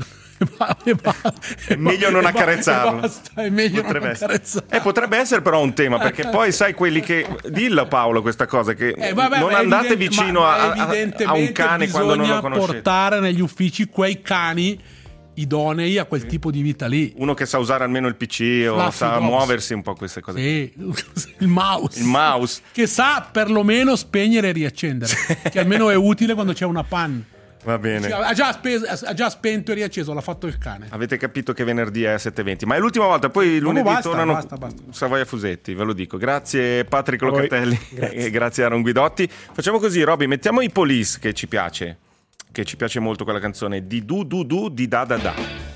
È meglio non accarezzarlo. Basta, è meglio potrebbe non essere. accarezzarlo. Eh, potrebbe essere però un tema, perché poi sai quelli che dillo Paolo questa cosa che eh, vabbè, non andate evidente, vicino a, a un cane quando non lo conoscete. Portare negli uffici quei cani idonei a quel sì. tipo di vita lì. Uno che sa usare almeno il P C o Fluffy sa Dogs. Muoversi un po' queste cose. Sì, il mouse. Il mouse. Che sa perlomeno spegnere e riaccendere. Che almeno è utile quando c'è una panne. Va bene. Cioè, ha, già spes- ha già spento e riacceso, l'ha fatto il cane. Avete capito che venerdì è sette e venti, ma è l'ultima volta, poi lunedì basta, tornano basta, basta. Savoia Fusetti, ve lo dico. Grazie Patrick Locatelli grazie. E grazie a Aaron Guidotti. Facciamo così, Roby, mettiamo i Police, che ci piace, che ci piace molto quella canzone, di Du Du Du di Da Da Da.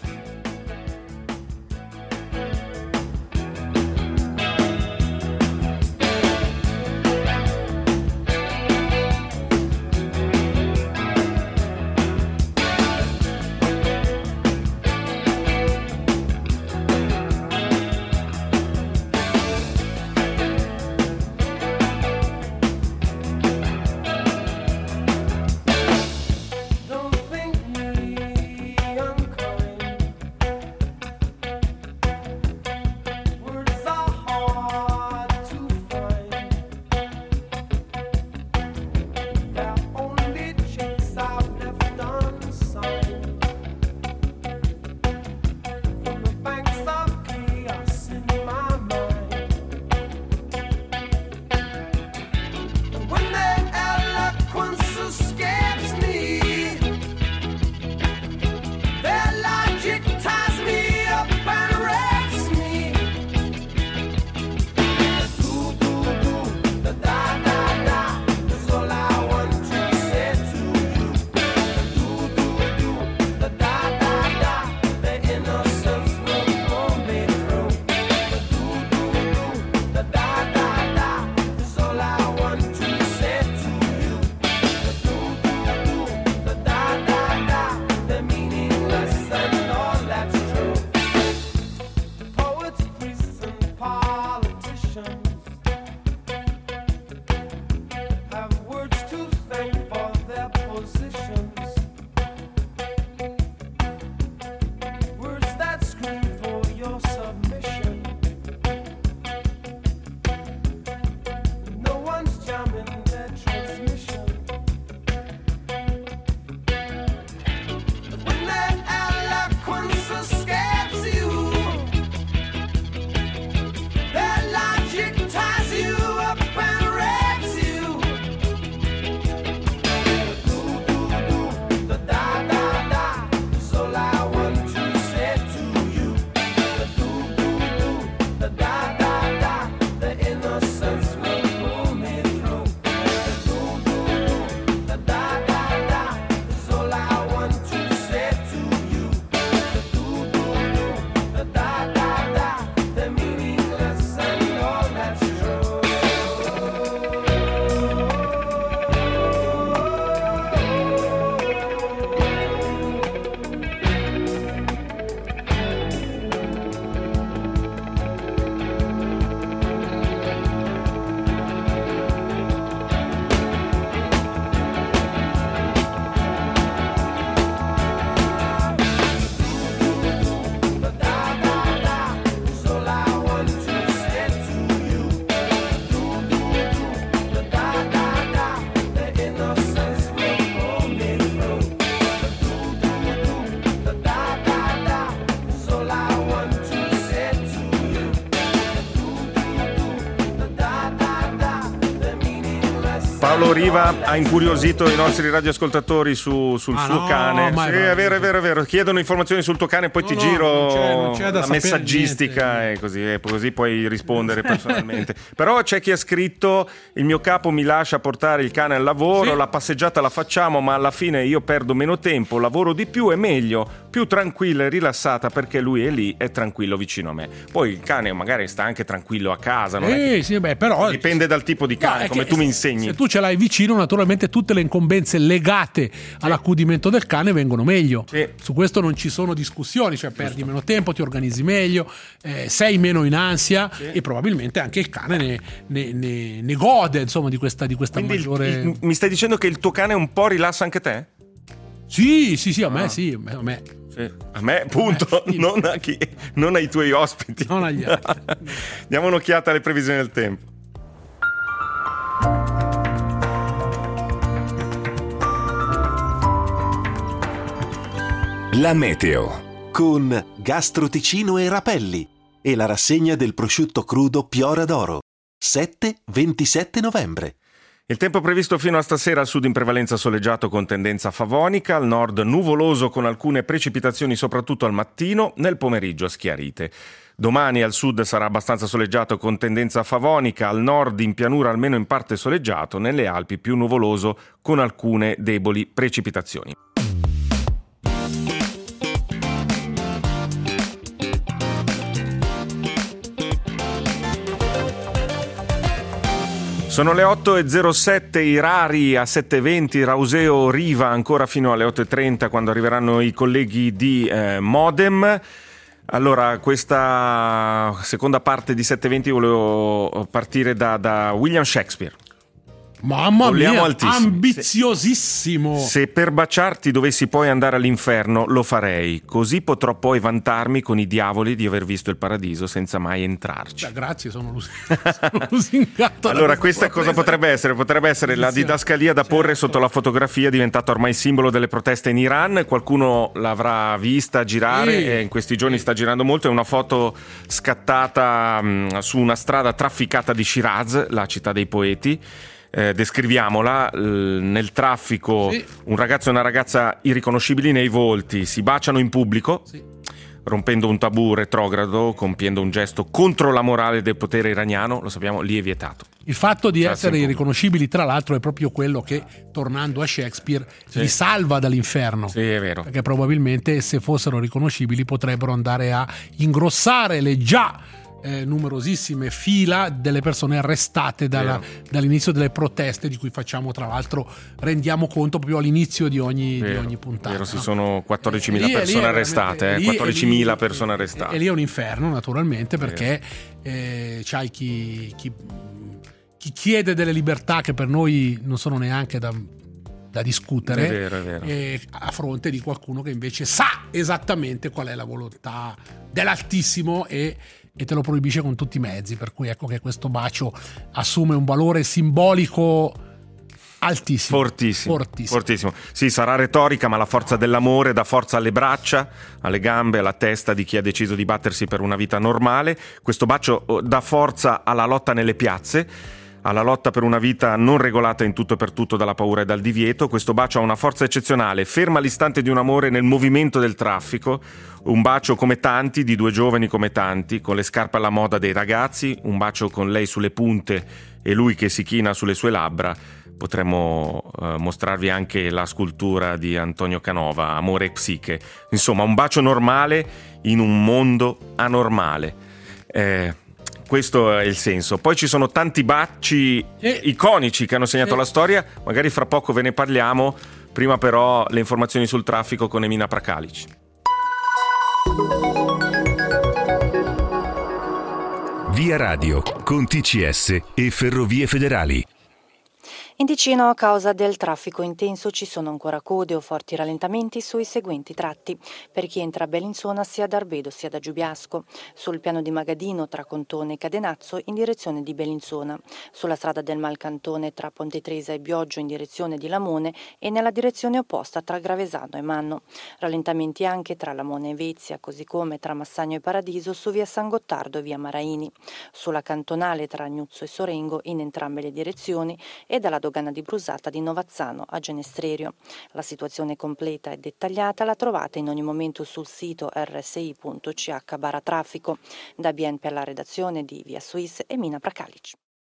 Rouseo Riva ha incuriosito i nostri radioascoltatori su, sul ah, suo no, cane. ma Sì, è è vero, è vero, è vero. Chiedono informazioni sul tuo cane, poi no, ti no, giro non c'è, non c'è da la messaggistica e così, e così puoi rispondere personalmente. Però c'è chi ha scritto: il mio capo mi lascia portare il cane al lavoro, sì. la passeggiata la facciamo, ma alla fine io perdo meno tempo, lavoro di più e meglio, più tranquilla e rilassata perché lui è lì, è tranquillo vicino a me. Poi il cane magari sta anche tranquillo a casa, non eh, è che... sì, beh, però dipende dal tipo di cane, no, come tu se, mi insegni. Se tu ce l'hai vicino, naturalmente tutte le incombenze legate sì. all'accudimento del cane vengono meglio. Sì. Su questo non ci sono discussioni, cioè Giusto. perdi meno tempo, ti organizzi meglio, eh, sei meno in ansia sì. e probabilmente anche il cane ne, ne, ne, ne gode, insomma, di questa, di questa maggiore... Il, il, mi stai dicendo che il tuo cane un po' rilassa anche te? Sì, sì, sì, a me ah. sì, a me. Sì. A me, appunto, a me, sì. non, a chi, non ai tuoi ospiti. Non agli altri. Diamo un'occhiata alle previsioni del tempo. La meteo con Gastro Ticino e Rapelli e la rassegna del prosciutto crudo Piora d'Oro sette ventisette novembre. Il tempo previsto fino a stasera: al sud in prevalenza soleggiato con tendenza favonica, al nord nuvoloso con alcune precipitazioni soprattutto al mattino, nel pomeriggio schiarite. Domani al sud sarà abbastanza soleggiato con tendenza favonica, al nord in pianura almeno in parte soleggiato, nelle Alpi più nuvoloso con alcune deboli precipitazioni. Sono le otto e zero sette, i rari a sette e venti, Rouseo Riva ancora fino alle otto e trenta quando arriveranno i colleghi di eh, Modem. Allora, questa seconda parte di sette e venti volevo partire da, da William Shakespeare. Mamma Vogliamo mia, altissimi. ambiziosissimo. Se, se per baciarti dovessi poi andare all'inferno, lo farei. Così potrò poi vantarmi con i diavoli di aver visto il paradiso senza mai entrarci. Beh, grazie, sono, lus- sono lusingato. Allora, questa cosa potrebbe essere? Potrebbe essere la didascalia da porre certo. sotto la fotografia diventata ormai simbolo delle proteste in Iran. Qualcuno l'avrà vista girare sì. e in questi giorni sì. sta girando molto. È una foto scattata mh, su una strada trafficata di Shiraz, la città dei poeti. Eh, descriviamola, eh, nel traffico sì. un ragazzo e una ragazza irriconoscibili nei volti si baciano in pubblico sì. rompendo un tabù retrogrado, compiendo un gesto contro la morale del potere iraniano. Lo sappiamo, lì è vietato. Il fatto di cioè, essere irriconoscibili, tra l'altro, è proprio quello che, tornando a Shakespeare, sì. li salva dall'inferno. Sì, è vero. Perché probabilmente, se fossero riconoscibili, potrebbero andare a ingrossare le già Eh, numerosissime fila delle persone arrestate dalla, dall'inizio delle proteste, di cui facciamo tra l'altro rendiamo conto proprio all'inizio di ogni, di ogni puntata. Vero, si no? sono quattordicimila lì, persone lì, arrestate, lì, eh, quattordicimila lì, persone arrestate. E, e lì è un inferno, naturalmente, perché eh, c'hai chi, chi, chi chiede delle libertà che per noi non sono neanche da da discutere, è vero, è vero. E a fronte di qualcuno che invece sa esattamente qual è la volontà dell'Altissimo e, e te lo proibisce con tutti i mezzi, per cui ecco che questo bacio assume un valore simbolico altissimo, fortissimo, fortissimo. fortissimo. Sì, sarà retorica, ma la forza dell'amore dà forza alle braccia, alle gambe, alla testa di chi ha deciso di battersi per una vita normale. Questo bacio dà forza alla lotta nelle piazze, alla lotta per una vita non regolata in tutto e per tutto dalla paura e dal divieto. Questo bacio ha una forza eccezionale, ferma l'istante di un amore nel movimento del traffico, un bacio come tanti, di due giovani come tanti, con le scarpe alla moda dei ragazzi, un bacio con lei sulle punte e lui che si china sulle sue labbra. Potremmo eh, mostrarvi anche la scultura di Antonio Canova, Amore e Psiche. Insomma, un bacio normale in un mondo anormale. Eh... Questo è il senso. Poi ci sono tanti baci eh. iconici che hanno segnato eh. la storia, magari fra poco ve ne parliamo. Prima però le informazioni sul traffico con Emina Prakalic. Via Radio con T C S e Ferrovie Federali. In Ticino, a causa del traffico intenso, ci sono ancora code o forti rallentamenti sui seguenti tratti. Per chi entra a Bellinzona sia da Arbedo sia da Giubiasco, sul piano di Magadino tra Contone e Cadenazzo in direzione di Bellinzona, sulla strada del Malcantone tra Ponte Tresa e Bioggio in direzione di Lamone e nella direzione opposta tra Gravesano e Manno. Rallentamenti anche tra Lamone e Vezia, così come tra Massagno e Paradiso su via San Gottardo e via Maraini, sulla cantonale tra Agnuzzo e Sorengo in entrambe le direzioni e dalla dogana di Brusata di Novazzano a Genestrerio. La situazione completa e dettagliata la trovate in ogni momento sul sito erre esse i punto ci acca barra traffico. Da B N per la redazione di Via Suisse e Mina Prakalic.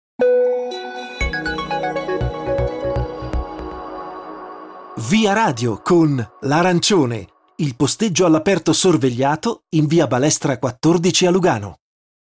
Via Radio con L'Arancione, il posteggio all'aperto sorvegliato in via Balestra quattordici a Lugano.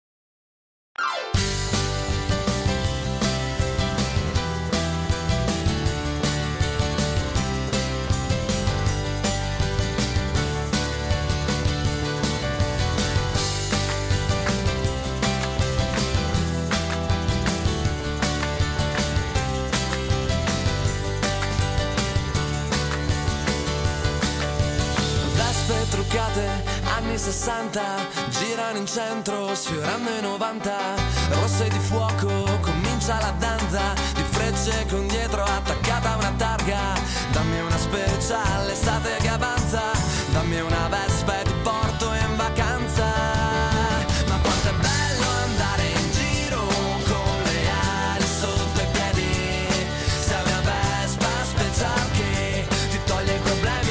Anni sessanta, girano in centro, sfiorando i novanta. Rosse di fuoco, comincia la danza di frecce con dietro attaccata una targa. Dammi una special, l'estate che avanza. Dammi una Vespa e ti porto in vacanza. Ma quanto è bello andare in giro con le ali sotto i piedi. Sei una Vespa special che ti toglie i problemi.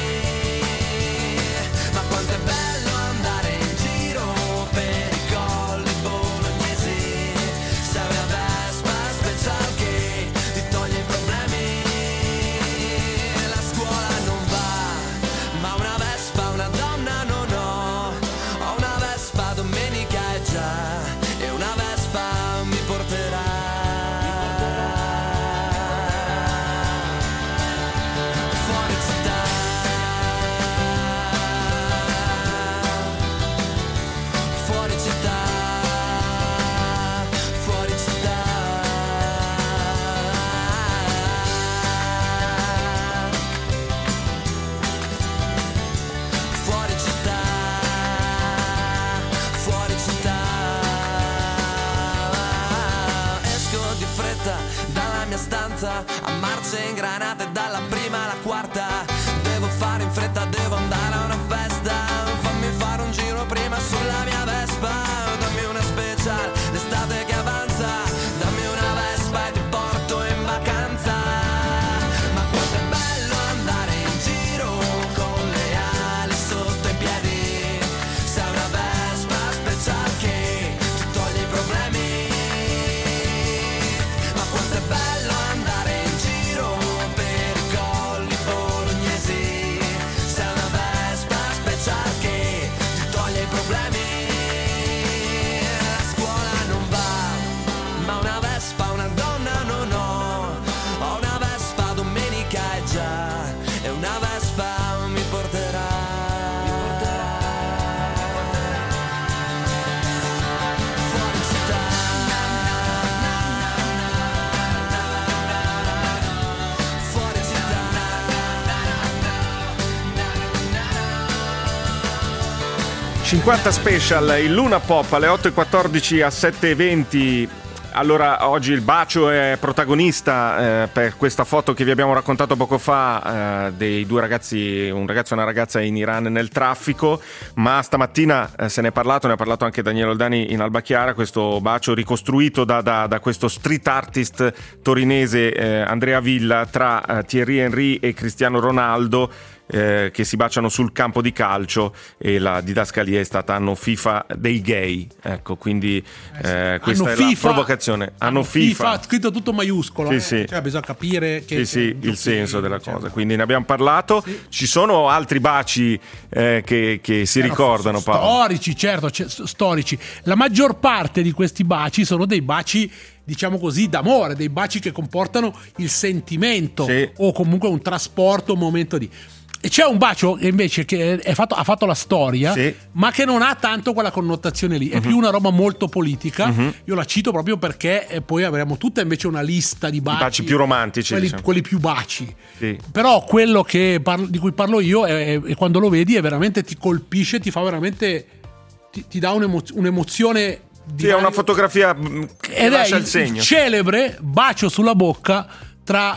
A marce ingranate dalla prima alla quarta. Devo fare in fretta, devo andare a una festa. Fammi fare un giro prima sulla mia Vespa. Dammi una special, l'estate che avanza. Dammi una Vespa e ti porto in vacanza. Ma quanto è bello andare in giro con le ali sotto i piedi. Sei una Vespa special che ti toglie i problemi. Ma quanto è bello cinquanta special, il Luna Pop alle otto e quattordici a sette e venti. Allora, oggi il bacio è protagonista eh, per questa foto che vi abbiamo raccontato poco fa eh, dei due ragazzi, un ragazzo e una ragazza in Iran nel traffico, ma stamattina eh, se ne è parlato, ne ha parlato anche Daniele Oldani in Alba Chiara, questo bacio ricostruito da, da, da questo street artist torinese eh, Andrea Villa tra eh, Thierry Henry e Cristiano Ronaldo. Eh, che si baciano sul campo di calcio, e la didascalia è stata anno FIFA dei gay, ecco, quindi eh, questa è FIFA, la provocazione. Anno, anno FIFA, FIFA scritto tutto maiuscolo, sì, eh? sì. Cioè bisogna capire che sì, sì, il senso della diciamo. cosa, quindi ne abbiamo parlato. Sì. Ci sono altri baci eh, che, che si Erano ricordano, Paolo? Storici, certo, c- storici. La maggior parte di questi baci sono dei baci, diciamo così, d'amore, dei baci che comportano il sentimento, sì, o comunque un trasporto, un momento di... E c'è un bacio che invece che è fatto, ha fatto la storia, sì, ma che non ha tanto quella connotazione lì, è uh-huh. più una roba molto politica. Uh-huh. Io la cito proprio perché eh, poi avremo tutta invece una lista di baci, baci più romantici, quelli, diciamo. quelli più baci. Sì. Però quello che parlo, di cui parlo io è, è quando lo vedi, è veramente, ti colpisce, ti fa veramente, ti, ti dà un'emo- un'emozione. Sì, è una fotografia che ed lascia è il segno. Il celebre bacio sulla bocca tra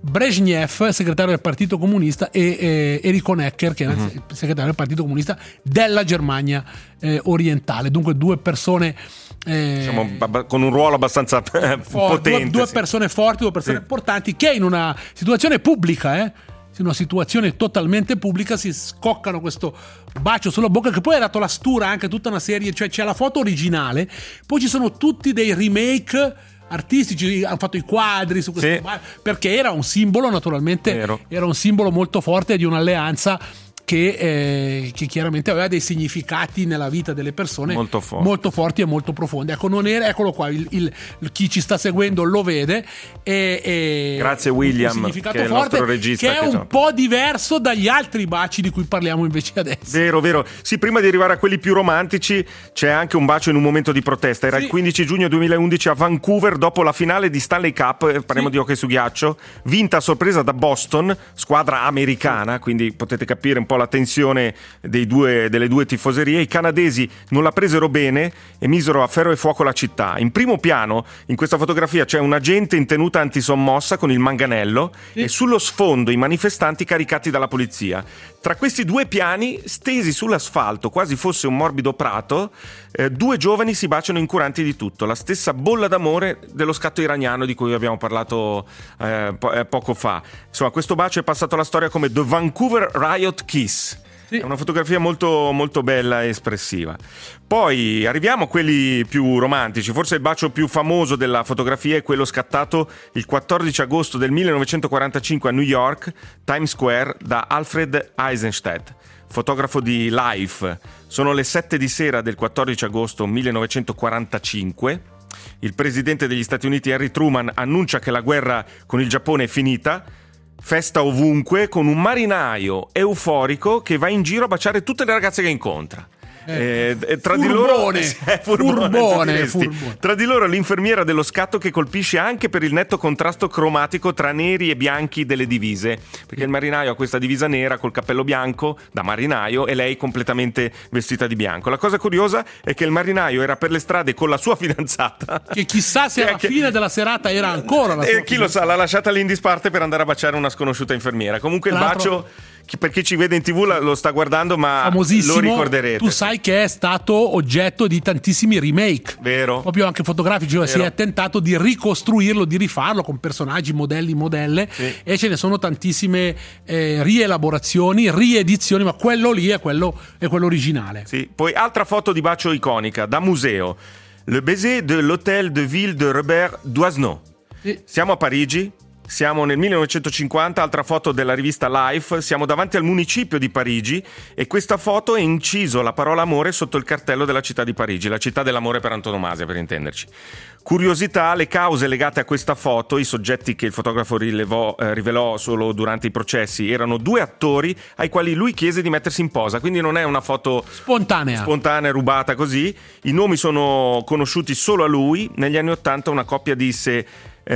Brezhnev, segretario del Partito Comunista, e eh, Enrico Necker, che era uh-huh. il segretario del Partito Comunista della Germania eh, orientale. Dunque due persone eh, diciamo, con un ruolo abbastanza for- potente. Due, due sì. persone forti, due persone sì. importanti, che in una situazione pubblica, eh, in una situazione totalmente pubblica, si scoccano questo bacio sulla bocca, che poi ha dato la stura anche a tutta una serie, cioè c'è la foto originale, poi ci sono tutti dei remake artistici, hanno fatto i quadri su questo sì. bacio, perché era un simbolo, naturalmente Vero. era un simbolo molto forte di un'alleanza che, eh, che chiaramente aveva dei significati nella vita delle persone molto forti, molto forti e molto profondi. Ecco, non era, eccolo qua, il, il, chi ci sta seguendo lo vede. E, e grazie William, un significato che è il forte, nostro regista, che è che un so. po' diverso dagli altri baci di cui parliamo invece adesso. Vero, vero. Sì, prima di arrivare a quelli più romantici c'è anche un bacio in un momento di protesta. Era sì. il quindici giugno duemilaundici a Vancouver, dopo la finale di Stanley Cup, parliamo sì. di hockey su ghiaccio, vinta a sorpresa da Boston, squadra americana, sì. quindi potete capire un po' la tensione dei due, delle due tifoserie. I canadesi non la presero bene e misero a ferro e fuoco la città. In primo piano, in questa fotografia, c'è un agente in tenuta antisommossa con il manganello sì. e sullo sfondo i manifestanti caricati dalla polizia. Tra questi due piani, stesi sull'asfalto, quasi fosse un morbido prato, eh, due giovani si baciano incuranti di tutto, la stessa bolla d'amore dello scatto iraniano di cui abbiamo parlato eh, po- eh, poco fa. Insomma, questo bacio è passato alla storia come The Vancouver Riot Kiss. Sì. È una fotografia molto, molto bella e espressiva. Poi arriviamo a quelli più romantici. Forse il bacio più famoso della fotografia è quello scattato il quattordici agosto del millenovecentoquarantacinque a New York, Times Square, da Alfred Eisenstadt, fotografo di Life. Sono le sette di sera del quattordici agosto millenovecentoquarantacinque. Il presidente degli Stati Uniti Harry Truman annuncia che la guerra con il Giappone è finita. Festa ovunque, con un marinaio euforico che va in giro a baciare tutte le ragazze che incontra. Eh, eh, tra furbone, di loro eh, furbone, furbone, furbone. Tra di loro l'infermiera dello scatto, che colpisce anche per il netto contrasto cromatico tra neri e bianchi delle divise, perché il marinaio ha questa divisa nera col cappello bianco da marinaio e lei completamente vestita di bianco. La cosa curiosa è che il marinaio era per le strade con la sua fidanzata, che chissà se alla che, fine della serata era ancora la sua e chi lo sa, l'ha lasciata lì in disparte per andare a baciare una sconosciuta infermiera. Comunque il bacio, per chi ci vede in tv lo sta guardando, ma lo ricorderete. Tu sai che è stato oggetto di tantissimi remake, vero? Proprio anche fotografici, cioè si è tentato di ricostruirlo, di rifarlo con personaggi, modelli, modelle, sì. e ce ne sono tantissime eh, rielaborazioni, riedizioni, ma quello lì è quello, è quello originale. Sì. Poi altra foto di bacio iconica da museo, le baiser de l'hôtel de ville de Robert Doisneau. Sì. Siamo a Parigi. Siamo nel millenovecentocinquanta, altra foto della rivista Life, siamo davanti al municipio di Parigi e questa foto è inciso la parola amore sotto il cartello della città di Parigi, la città dell'amore per antonomasia, per intenderci. Curiosità, le cause legate a questa foto, i soggetti che il fotografo rilevò, eh, rivelò solo durante i processi, erano due attori ai quali lui chiese di mettersi in posa, quindi non è una foto spontanea, spontanea rubata così. I nomi sono conosciuti solo a lui. Negli anni Ottanta una coppia disse: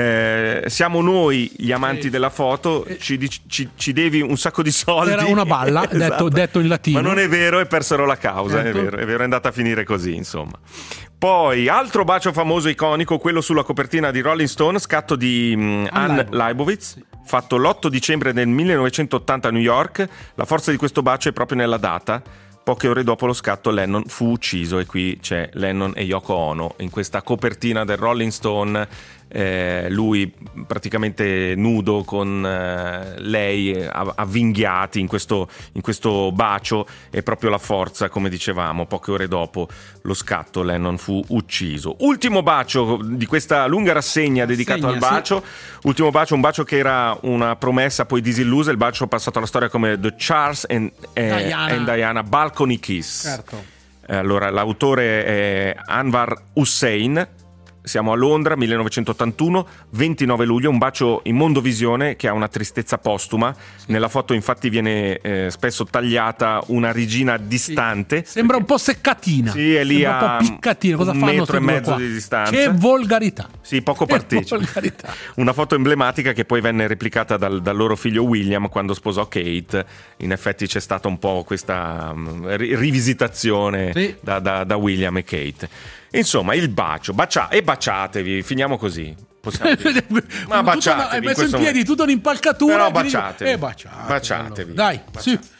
Eh, siamo noi gli amanti sì. della foto, ci, ci, ci devi un sacco di soldi. Era una balla, esatto. detto, detto in latino. Ma non è vero, e persero la causa, certo. è vero, è vero, è andata a finire così, insomma. Poi, altro bacio famoso iconico, quello sulla copertina di Rolling Stone, scatto di um, Anne Leibovitz, sì. fatto l'otto dicembre del millenovecentottanta a New York. La forza di questo bacio è proprio nella data. Poche ore dopo lo scatto Lennon fu ucciso, e qui c'è Lennon e Yoko Ono in questa copertina del Rolling Stone, eh, lui praticamente nudo con eh, lei avvinghiati in questo, in questo bacio. E proprio la forza, come dicevamo, poche ore dopo lo scatto Lennon fu ucciso. Ultimo bacio di questa lunga rassegna dedicato Segna, al bacio, sì. ultimo bacio, un bacio che era una promessa poi disillusa, il bacio passato alla storia come The Charles and, eh, Diana. and Diana Balcony Kiss. Certo. Allora, l'autore è Anwar Hussein. Siamo a Londra, millenovecentottantuno, ventinove luglio, un bacio in mondovisione che ha una tristezza postuma. Sì. Nella foto infatti viene eh, spesso tagliata una regina distante. Sì. Sembra un po' seccatina. Sì, è lì a un po' piccatina. Cosa un fanno metro e mezzo qua? di distanza. Che volgarità. Sì, poco partecipa. Una foto emblematica che poi venne replicata dal, dal loro figlio William quando sposò Kate. In effetti c'è stata un po' questa um, rivisitazione sì. da, da, da William e Kate. Insomma, il bacio, bacia- e baciatevi, finiamo così. possiamo dire. Ma baciatevi. Hai messo in piedi momento. Tutta un'impalcatura. Però baciatevi. E baciatevi. Baciatevi. Allora. Dai, baciatevi. sì.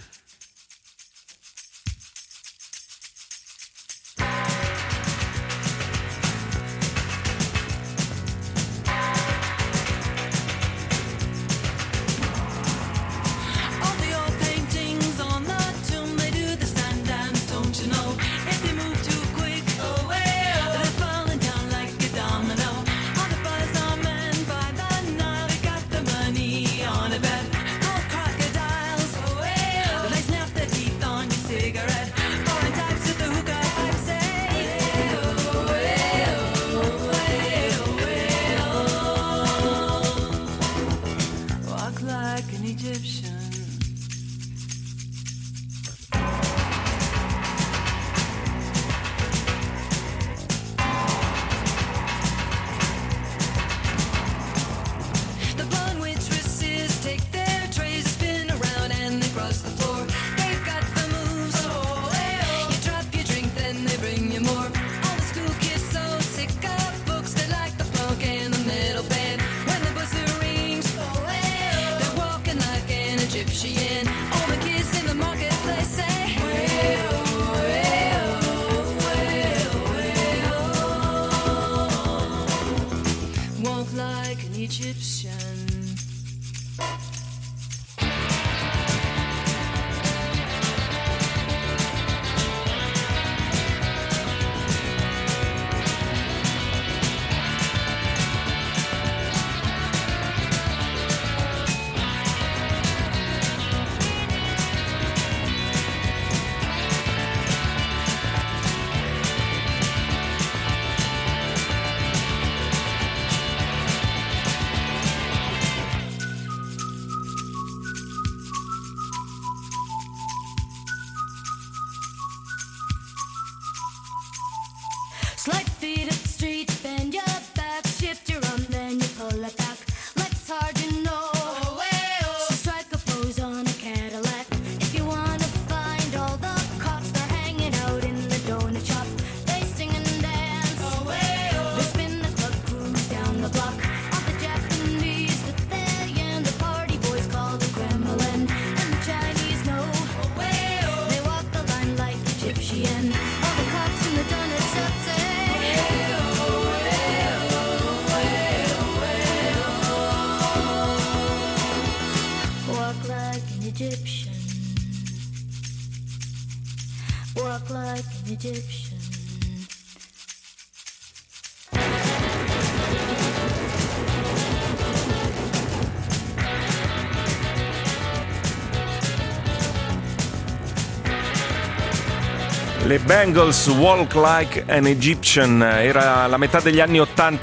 Le Bangles, Walk Like an Egyptian, era la metà degli anni ottanta,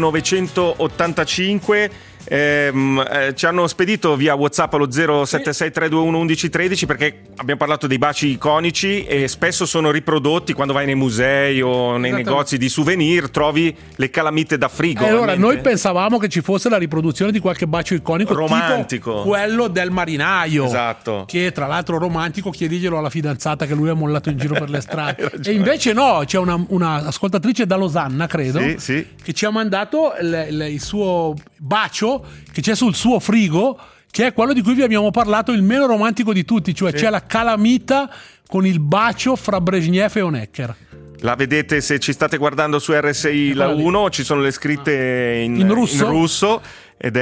millenovecentottantacinque. Ehm, eh, ci hanno spedito via WhatsApp allo zero sette sei tre due uno uno uno uno tre perché abbiamo parlato dei baci iconici e spesso sono riprodotti quando vai nei musei o nei negozi di souvenir, trovi le calamite da frigo. E allora noi pensavamo che ci fosse la riproduzione di qualche bacio iconico romantico, tipo quello del marinaio, esatto, che tra l'altro romantico, chiediglielo alla fidanzata che lui ha mollato in giro per le strade. E invece no, c'è una, una ascoltatrice da Losanna, credo, sì, sì, che ci ha mandato il, il, il suo bacio che c'è sul suo frigo, che è quello di cui vi abbiamo parlato, il meno romantico di tutti, cioè sì, c'è la calamita con il bacio fra Brezhnev e Honecker. La vedete se ci state guardando su R S I la uno, ci sono le scritte in, in russo, in russo ed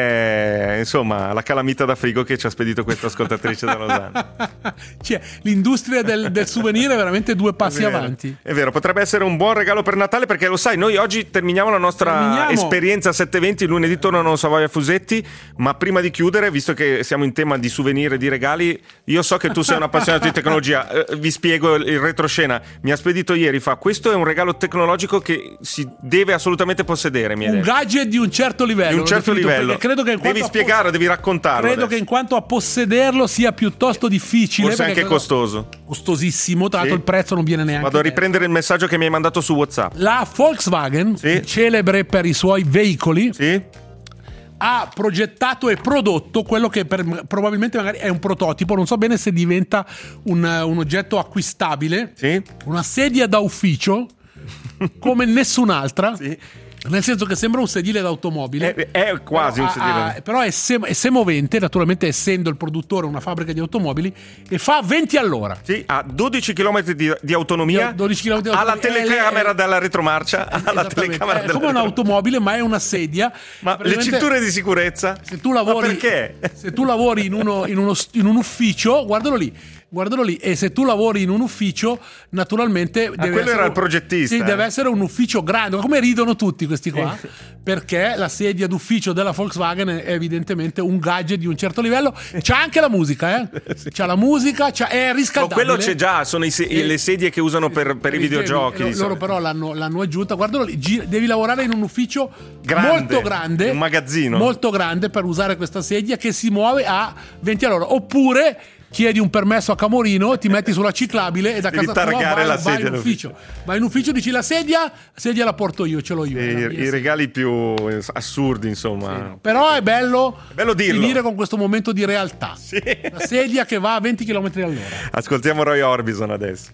è insomma la calamita da frigo che ci ha spedito questa ascoltatrice da Losanna. Cioè, l'industria del, del souvenir è veramente due passi è vero, avanti. È vero, potrebbe essere un buon regalo per Natale, perché lo sai, noi oggi terminiamo la nostra terminiamo. esperienza sette venti, lunedì tornano Savoia Fusetti, ma prima di chiudere, visto che siamo in tema di souvenir e di regali, io so che tu sei un appassionato di tecnologia, eh, vi spiego il retroscena. Mi ha spedito ieri, fa: questo è un regalo tecnologico che si deve assolutamente possedere, mi ha un detto. gadget di un certo livello, di un certo livello, credo che devi spiegare, poss- devi raccontarlo credo adesso. che in quanto a possederlo sia piuttosto difficile, forse anche credo... costoso costosissimo, tra l'altro sì, il prezzo non viene neanche. Vado a riprendere il messaggio che mi hai mandato su WhatsApp. La Volkswagen, sì, celebre per i suoi veicoli, sì, ha progettato e prodotto quello che per, probabilmente magari è un prototipo, non so bene se diventa un, un oggetto acquistabile, sì, una sedia da ufficio come nessun'altra, sì, Nel senso che sembra un sedile d'automobile. È, è quasi però, un sedile. Ha, però è, sem- è semovente, naturalmente essendo il produttore una fabbrica di automobili, e fa venti all'ora. Sì, ha dodici chilometri di, di autonomia. dodici chilometri di ha la autonomia. telecamera È- dalla retromarcia. Ha la telecamera È dalla come un'automobile, ma è una sedia. Ma le cinture di sicurezza? Se tu lavori, Ma perché? Se tu lavori in, uno, in, uno, in un ufficio, guardalo lì. Guardalo lì, e se tu lavori in un ufficio, naturalmente Ah, deve quello essere, era il progettista. Sì, eh. deve essere un ufficio grande. Come ridono tutti questi qua? Sì. Perché la sedia d'ufficio della Volkswagen è evidentemente un gadget di un certo livello. C'ha anche la musica, eh? C'ha la musica, c'ha, è No, riscaldabile. quello c'è già, sono i se- Eh, le sedie che usano per, per i videogiochi. Loro, di loro solito. però l'hanno, l'hanno aggiunta. Guardalo lì, gi- devi lavorare in un ufficio Grande, molto grande, un magazzino molto grande per usare questa sedia che si muove a venti all'ora. Oppure chiedi un permesso a Camorino, ti metti sulla ciclabile e da Devi casa tua targare vai, la vai sedia in ufficio. Vai in ufficio, dici la sedia, la sedia la porto io, ce l'ho io. I, è la mia i sedia. regali più assurdi, insomma. Però è bello, È bello dirlo. finire con questo momento di realtà. La sedia che va a venti chilometri all'ora. Ascoltiamo Roy Orbison adesso.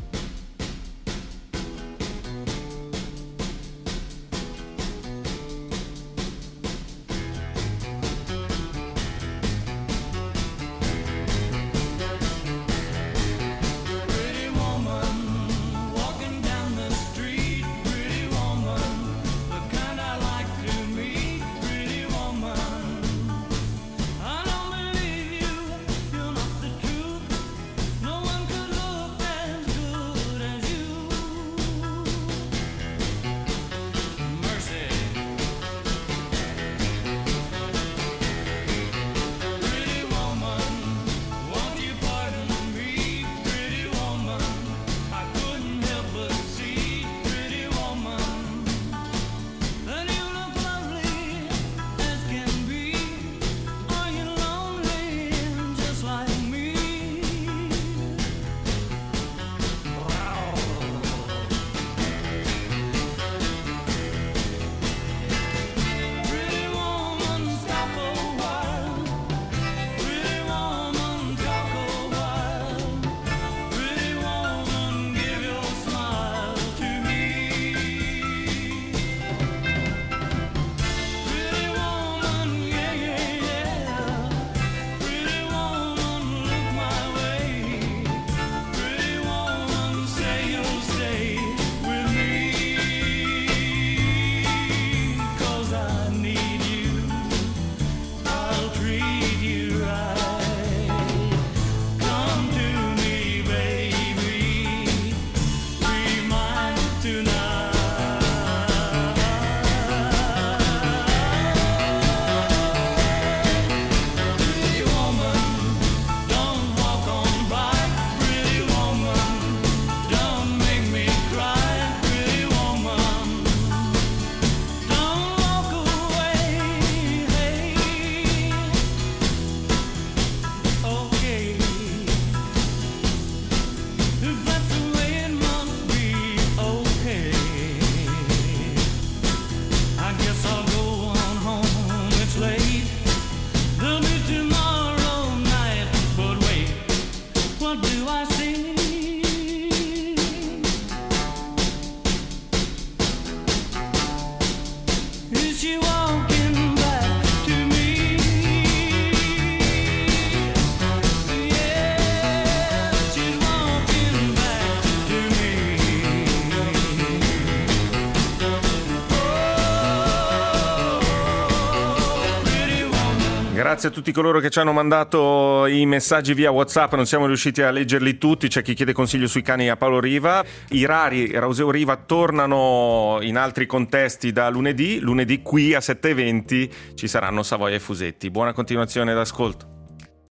Grazie a tutti coloro che ci hanno mandato i messaggi via WhatsApp, non siamo riusciti a leggerli tutti, c'è chi chiede consiglio sui cani a Paolo Riva. I rari Rauseo Riva tornano in altri contesti da lunedì, lunedì qui a sette e venti ci saranno Savoia e Fusetti. Buona continuazione d'ascolto.